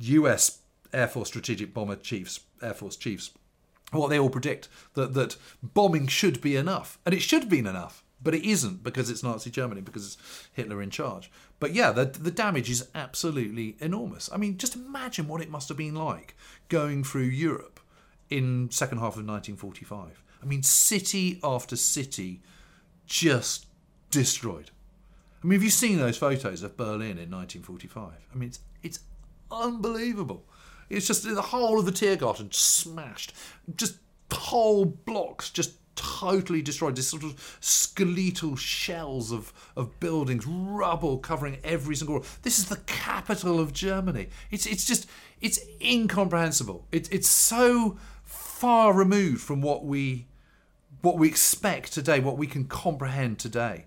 US Air Force Strategic Bomber Chiefs, Air Force Chiefs, what they all predict, that bombing should be enough. And it should have been enough, but it isn't, because it's Nazi Germany, because it's Hitler in charge. But yeah, the damage is absolutely enormous. I mean, just imagine what it must have been like going through Europe in second half of 1945. I mean, city after city just destroyed. I mean, have you seen those photos of Berlin in 1945? I mean, it's unbelievable. It's just the whole of the Tiergarten smashed. Just whole blocks just totally destroyed. This sort of skeletal shells of buildings, rubble covering every single... This is the capital of Germany. It's incomprehensible. It's so far removed from what we expect today, what we can comprehend today.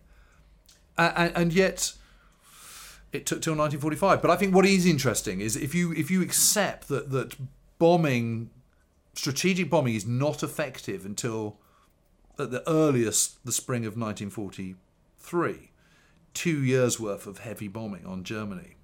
And yet it took till 1945. But I think what is interesting is if you accept that bombing, strategic bombing, is not effective until at the earliest the spring of 1943, 2 years worth of heavy bombing on Germany,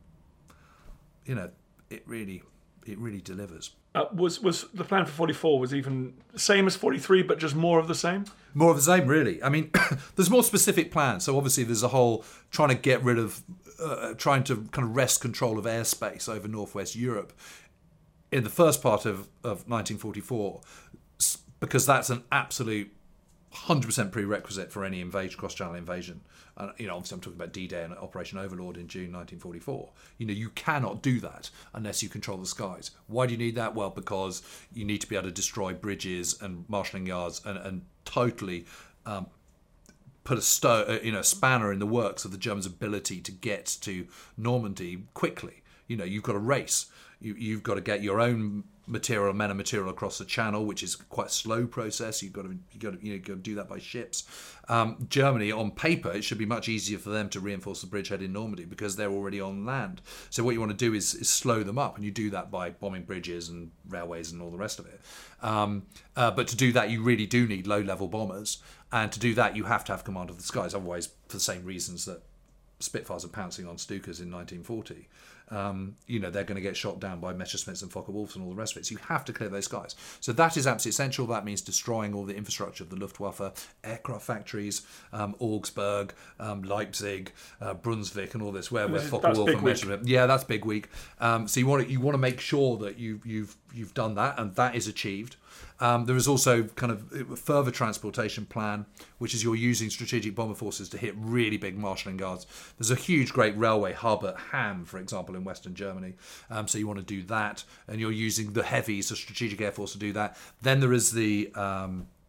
it really delivers. Was the plan for 44 was even the same as 43, but just more of the same? More of the same, really. I mean, there's more specific plans. So obviously there's a whole trying to get rid of, trying to kind of wrest control of airspace over Northwest Europe in the first part of 1944, because that's an absolute 100% prerequisite for any cross-channel invasion. Obviously I'm talking about D-Day and Operation Overlord in June 1944. You cannot do that unless you control the skies. Why do you need that? Well, because you need to be able to destroy bridges and marshalling yards and totally put a spanner in the works of the Germans' ability to get to Normandy quickly. You've got to race. You've got to get your own men and material across the channel, which is quite a slow process. You've got to do that by ships. Germany, on paper, it should be much easier for them to reinforce the bridgehead in Normandy because they're already on land. So what you want to do is slow them up, and you do that by bombing bridges and railways and all the rest of it. But to do that, you really do need low-level bombers, and to do that, you have to have command of the skies. Otherwise, for the same reasons that Spitfires are pouncing on Stukas in 1940. They're going to get shot down by Messerschmitts and Focke-Wulfs and all the rest of it. So you have to clear those skies. So that is absolutely essential. That means destroying all the infrastructure of the Luftwaffe, aircraft factories, Augsburg, Leipzig, Brunswick, and all this. Where Focke-Wulf and Messerschmitt. Yeah, that's big week. So you want to make sure that you've done that, and that is achieved. There is also kind of a further transportation plan, which is you're using strategic bomber forces to hit really big marshalling yards. There's a huge, great railway hub at Hamm, for example, in Western Germany. So you want to do that, and you're using the heavies, the strategic air force, to do that. Then there is the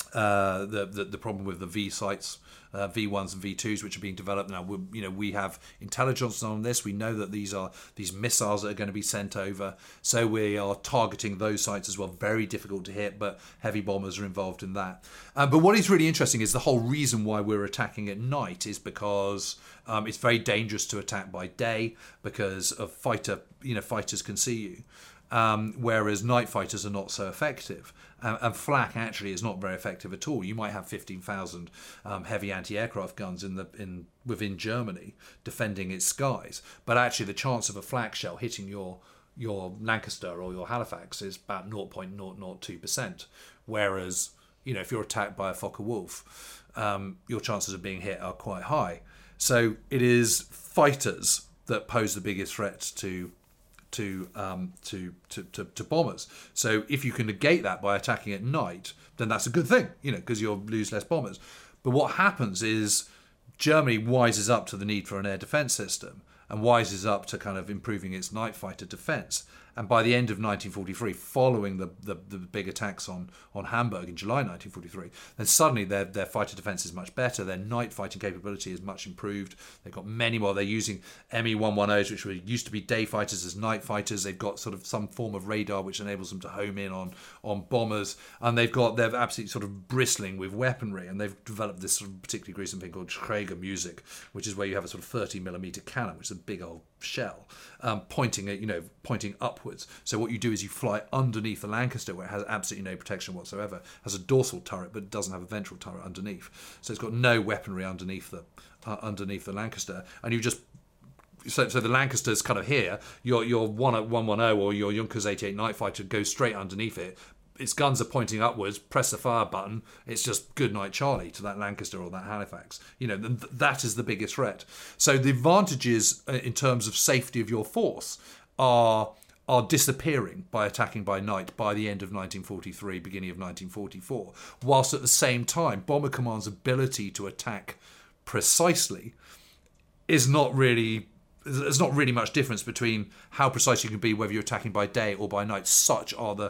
the problem with the V sights, V1s and V2s, which are being developed now. We have intelligence on this. We know that these missiles that are going to be sent over, so we are targeting those sites as well. Very difficult to hit, but heavy bombers are involved in that. But what is really interesting is the whole reason why we're attacking at night is because it's very dangerous to attack by day because of fighters can see you. Whereas night fighters are not so effective. And flak actually is not very effective at all. You might have 15,000 heavy anti-aircraft guns within Germany defending its skies, but actually the chance of a flak shell hitting your Lancaster or your Halifax is about 0.002%. Whereas if you're attacked by a Focke-Wulf, your chances of being hit are quite high. So it is fighters that pose the biggest threat to bombers. So if you can negate that by attacking at night, then that's a good thing, because you'll lose less bombers. But what happens is Germany wises up to the need for an air defence system and wises up to kind of improving its night fighter defence. And by the end of 1943, following the big attacks on Hamburg in July 1943, then suddenly their fighter defence is much better. Their night fighting capability is much improved. They've got many more. They're using Me-110s, which used to be day fighters, as night fighters. They've got sort of some form of radar which enables them to home in on bombers. And they're absolutely sort of bristling with weaponry. And they've developed this sort of particularly gruesome thing called Schräger Musik, which is where you have a sort of 30mm cannon, which is a big old shell, pointing upwards. So what you do is you fly underneath the Lancaster, where it has absolutely no protection whatsoever. It has a dorsal turret, but it doesn't have a ventral turret underneath. So it's got no weaponry underneath the Lancaster, and you just. So the Lancaster's kind of here. Your 110 or your Junkers 88 night fighter goes straight underneath it. Its guns are pointing upwards. Press the fire button. It's just good night, Charlie, to that Lancaster or that Halifax. That is the biggest threat. So the advantages in terms of safety of your force are disappearing by attacking by night by the end of 1943, beginning of 1944. Whilst at the same time, Bomber Command's ability to attack precisely is not really. There's not really much difference between how precise you can be whether you're attacking by day or by night. Such are the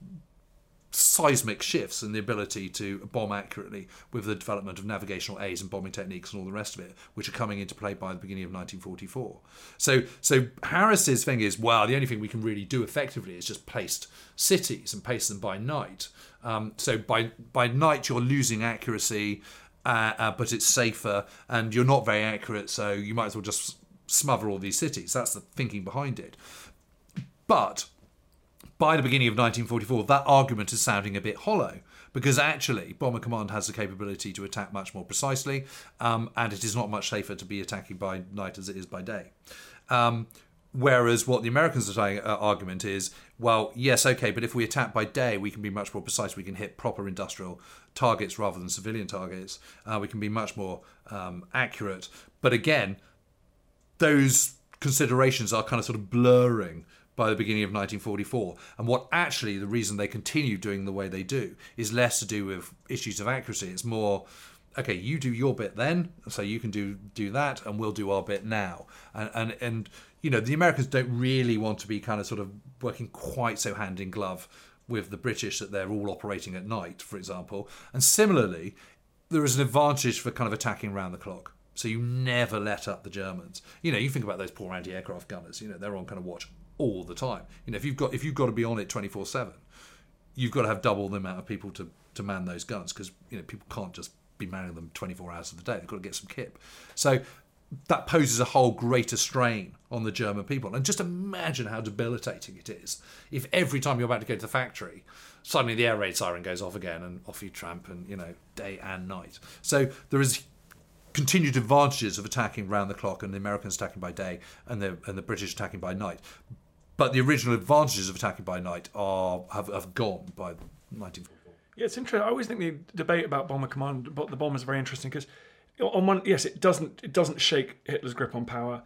seismic shifts in the ability to bomb accurately with the development of navigational aids and bombing techniques and all the rest of it, which are coming into play by the beginning of 1944. So Harris's thing is, well, the only thing we can really do effectively is just paste cities and paste them by night. So by night you're losing accuracy, but it's safer, and you're not very accurate, so you might as well just smother all these cities. That's the thinking behind it. But by the beginning of 1944, that argument is sounding a bit hollow, because actually Bomber Command has the capability to attack much more precisely, and it is not much safer to be attacking by night as it is by day. Whereas what the Americans' argument is, well, yes, okay, but if we attack by day, we can be much more precise. We can hit proper industrial targets rather than civilian targets. We can be much more accurate. But again, those considerations are kind of sort of blurring by the beginning of 1944. And what actually the reason they continue doing the way they do is less to do with issues of accuracy. It's more, okay, you do your bit then, so you can do that, and we'll do our bit now. And the Americans don't really want to be kind of sort of working quite so hand in glove with the British that they're all operating at night, for example. And similarly, there is an advantage for kind of attacking round the clock. So you never let up the Germans. You think about those poor anti-aircraft gunners. They're on kind of watch all the time. If you've got to be on it 24/7, you've got to have double the amount of people to man those guns, because people can't just be manning them 24 hours of the day. They've got to get some kip. So that poses a whole greater strain on the German people. And just imagine how debilitating it is if every time you're about to go to the factory, suddenly the air raid siren goes off again and off you tramp, and day and night. So there is continued advantages of attacking round the clock, and the Americans attacking by day and the British attacking by night. But the original advantages of attacking by night have gone by 1944. Yeah, it's interesting. I always think the debate about Bomber Command, the bombers, is very interesting, because on one, yes, it doesn't shake Hitler's grip on power.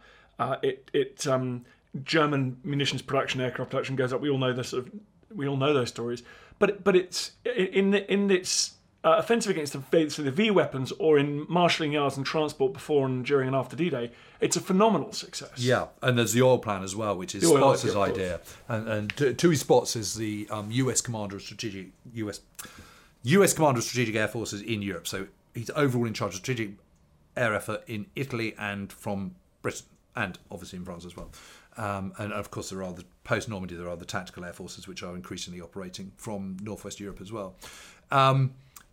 German munitions production, aircraft production goes up. We all know this. We all know those stories. But it's in its offensive against the V weapons, or in marshalling yards and transport before and during and after D-Day, it's a phenomenal success. Yeah, and there's the oil plan as well, which is Spotz's idea. And Tui Spotz is the US commander of strategic US Commander of Strategic Air Forces in Europe. So he's overall in charge of strategic air effort in Italy and from Britain, and obviously in France as well. And of course, there are the post-Normandy, there are the tactical air forces, which are increasingly operating from Northwest Europe as well. And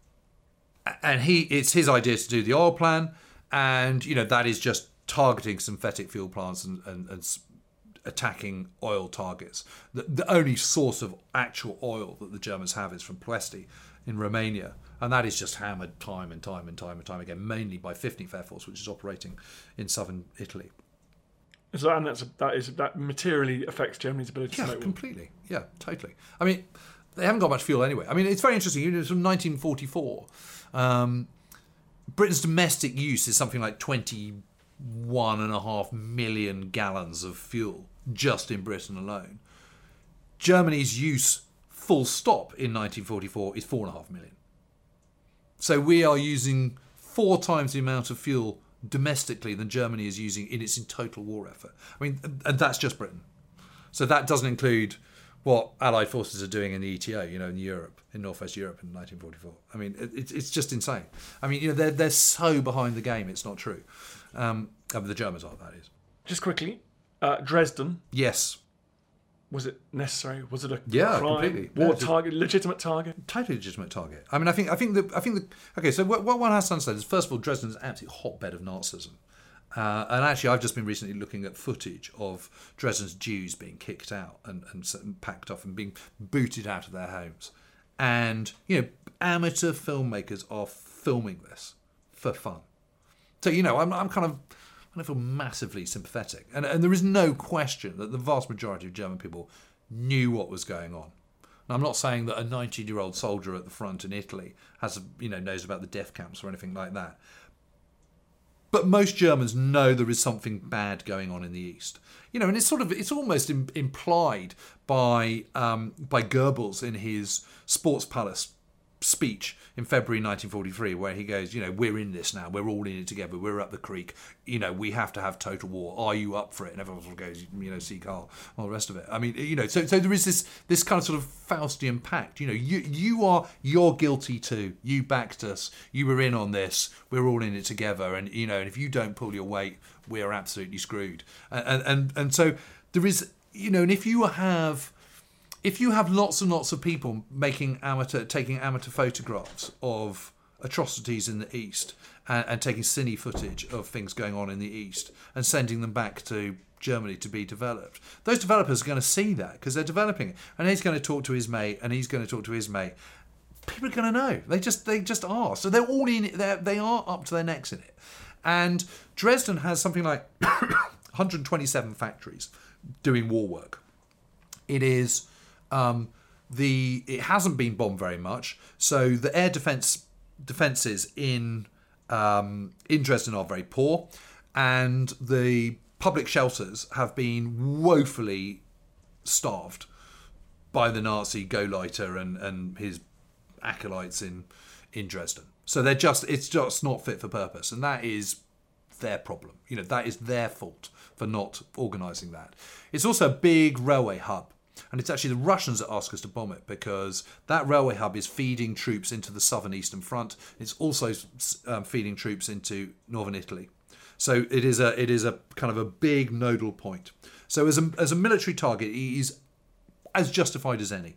it's his idea to do the oil plan, and that is just targeting synthetic fuel plants and attacking oil targets. The only source of actual oil that the Germans have is from Ploesti in Romania, and that is just hammered time and time again, mainly by 15th Air Force, which is operating in southern Italy. So, and that materially affects Germany's ability to make war. Completely. Yeah, totally. I mean, they haven't got much fuel anyway. I mean, it's very interesting. From 1944, Britain's domestic use is something like 21.5 million gallons of fuel just in Britain alone. Germany's use, full stop, in 1944 is 4.5 million. So we are using 4 times the amount of fuel domestically than Germany is using in its total war effort. I mean, and that's just Britain. So that doesn't include what Allied forces are doing in the ETO, in Europe, in Northwest Europe in 1944. I mean, it's just insane. I mean, they're so behind the game, it's not true. The Germans are, that is. Just quickly, Dresden. Yes. Was it necessary? Was it a crime? Completely. War target, legitimate target? Totally legitimate target. I mean, I think okay. So what one has to understand is, first of all, Dresden is an absolute hotbed of Nazism, and actually, I've just been recently looking at footage of Dresden's Jews being kicked out and packed off and being booted out of their homes, and amateur filmmakers are filming this for fun. So I'm kind of. I feel massively sympathetic. And there is no question that the vast majority of German people knew what was going on. And I'm not saying that a 19-year-old soldier at the front in Italy knows about the death camps or anything like that. But most Germans know there is something bad going on in the East. And it's almost implied by Goebbels in his Sports Palace speech in February 1943, where he goes, we're in this now, we're all in it together, we're up the creek, we have to have total war, are you up for it? And everyone sort of goes, see Carl, all the rest of it. I mean, so there is this kind of sort of Faustian pact, you're guilty too, you backed us, you were in on this, we're all in it together, and and if you don't pull your weight, we're absolutely screwed. And so there is, and if you have lots and lots of people taking amateur photographs of atrocities in the East and taking cine footage of things going on in the East and sending them back to Germany to be developed, those developers are going to see that because they're developing it. And he's going to talk to his mate, and he's going to talk to his mate. People are going to know. They just are. So they're all in it. They are up to their necks in it. And Dresden has something like 127 factories doing war work. It is... it hasn't been bombed very much, so the air defences in Dresden are very poor, and the public shelters have been woefully starved by the Nazi Gauleiter and his acolytes in Dresden. So it's just not fit for purpose, and that is their problem. That is their fault for not organising that. It's also a big railway hub. And it's actually the Russians that ask us to bomb it because that railway hub is feeding troops into the southern Eastern Front. It's also feeding troops into northern Italy. So it is a kind of a big nodal point. So as a military target, it is as justified as any.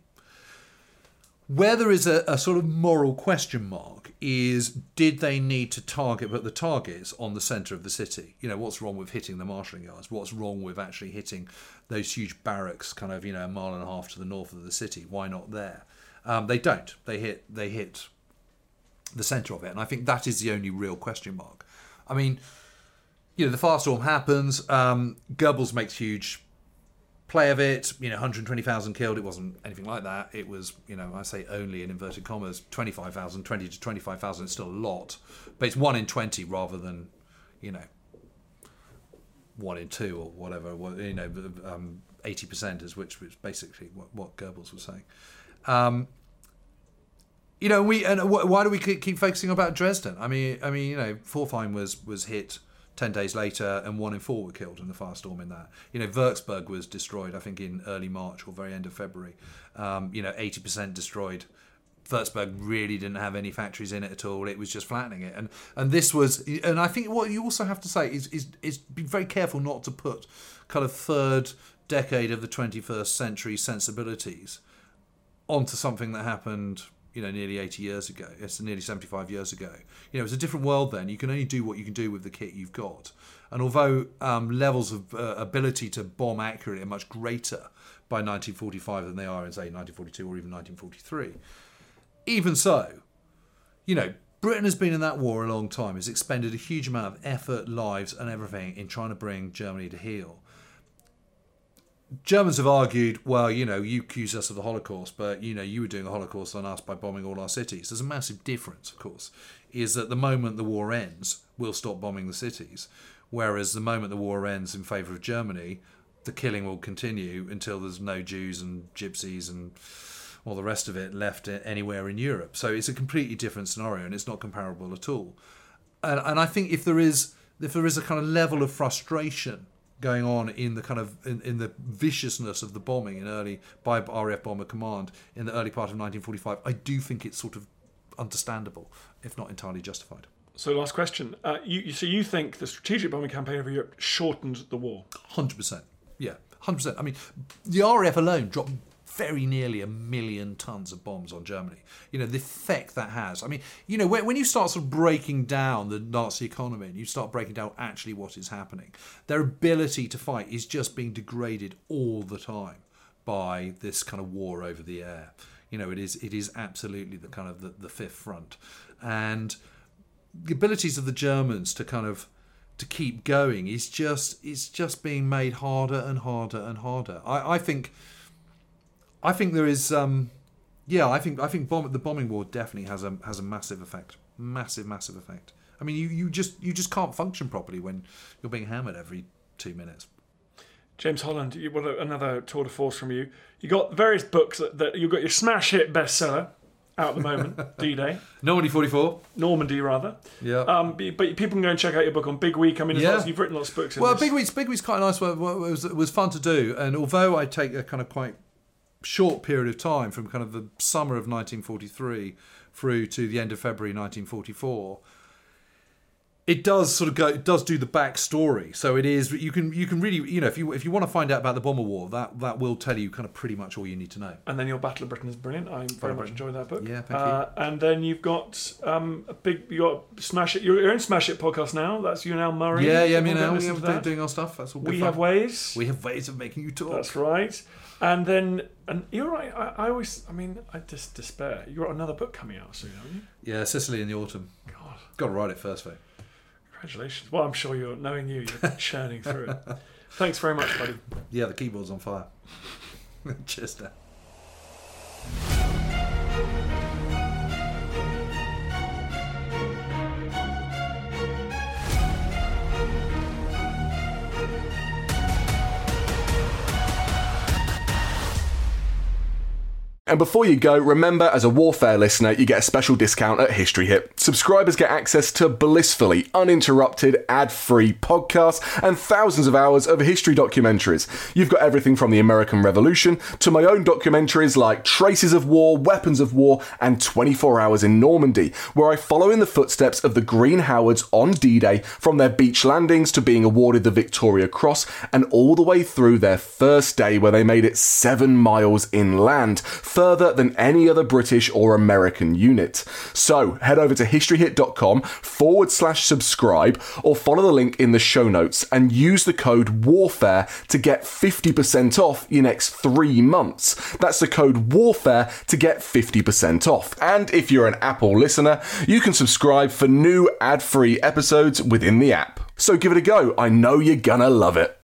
Where there is a sort of moral question mark is, did they need to put the targets on the centre of the city? What's wrong with hitting the marshalling yards? What's wrong with actually hitting those huge barracks kind of, a mile and a half to the north of the city? Why not there? They don't. They hit the centre of it. And I think that is the only real question mark. I mean, the firestorm happens. Goebbels makes huge play of it, 120,000 killed. It wasn't anything like that. It was, I say only in inverted commas, 20 to 25,000 is still a lot, but it's 1 in 20 rather than, 1 in 2 or whatever, 80% is which was basically what Goebbels was saying. Why do we keep focusing about Dresden? I mean, Pforzheim was hit 10 days later, and 1 in 4 were killed in the firestorm in that. Würzburg was destroyed, I think, in early March or very end of February. 80% destroyed Würzburg really didn't have any factories in it at all. It was just flattening it. And this was, and I think what you also have to say is be very careful not to put kind of third decade of the 21st century sensibilities onto something that happened, nearly 80 years ago. It's nearly 75 years ago. It was a different world then. You can only do what you can do with the kit you've got. And although levels of ability to bomb accurately are much greater by 1945 than they are in, say, 1942 or even 1943, even so, Britain has been in that war a long time. It's expended a huge amount of effort, lives and everything in trying to bring Germany to heel. Germans have argued, well, you accuse us of the Holocaust, but, you were doing the Holocaust on us by bombing all our cities. There's a massive difference, of course, is that the moment the war ends, we'll stop bombing the cities. Whereas the moment the war ends in favour of Germany, the killing will continue until there's no Jews and gypsies and all the rest of it left anywhere in Europe. So it's a completely different scenario, and it's not comparable at all. And I think if there is a kind of level of frustration going on in the kind of in the viciousness of the bombing by RAF Bomber Command in the early part of 1945, I do think it's sort of understandable, if not entirely justified. So last question. You think the strategic bombing campaign over Europe shortened the war? 100%. Yeah, 100%. I mean, the RAF alone dropped very nearly 1 million tons of bombs on Germany. The effect that has. I mean, when you start sort of breaking down the Nazi economy and you start breaking down actually what is happening, their ability to fight is just being degraded all the time by this kind of war over the air. It is absolutely the kind of the fifth front. And the abilities of the Germans to keep going is just being made harder and harder and harder. I think there is I think the bombing war definitely has a massive effect. Massive effect. I mean you just can't function properly when you're being hammered every 2 minutes. James Holland, another tour de force from you. You got various books that you've got your smash hit bestseller out at the moment, D-Day. Normandy 44. Normandy, rather. Yeah. But people can go and check out your book on Big Week. I mean, you've written lots of books. Big Week's quite a nice one. It was fun to do. And although I take a kind of quite short period of time from kind of the summer of 1943 through to the end of February 1944, it does do the backstory. So it is you can really if you want to find out about the Bomber War, that will tell you kind of pretty much all you need to know. And then your Battle of Britain is brilliant. I very much enjoyed that book. Yeah, thank you. And then you've got Smash It. Your own Smash It podcast now. That's you and Al Murray. Yeah, me and Al. We're doing our stuff. That's all. We have ways. We have ways of making you talk. That's right. And you're right. I just despair. You've got another book coming out soon, haven't you? Yeah, Sicily in the autumn. God, got to write it first, though. Congratulations. Well, I'm sure you're churning through it. Thanks very much, buddy. Yeah, the keyboard's on fire. Cheers, Dan. And before you go, remember, as a Warfare listener, you get a special discount at History Hit. Subscribers get access to blissfully uninterrupted, ad-free podcasts and thousands of hours of history documentaries. You've got everything from the American Revolution to my own documentaries like Traces of War, Weapons of War, and 24 Hours in Normandy, where I follow in the footsteps of the Green Howards on D-Day, from their beach landings to being awarded the Victoria Cross, and all the way through their first day where they made it 7 miles inland, further than any other British or American unit. So head over to historyhit.com/subscribe or follow the link in the show notes and use the code WARFARE to get 50% off your next 3 months. That's the code WARFARE to get 50% off. And if you're an Apple listener, you can subscribe for new ad-free episodes within the app. So give it a go. I know you're gonna love it.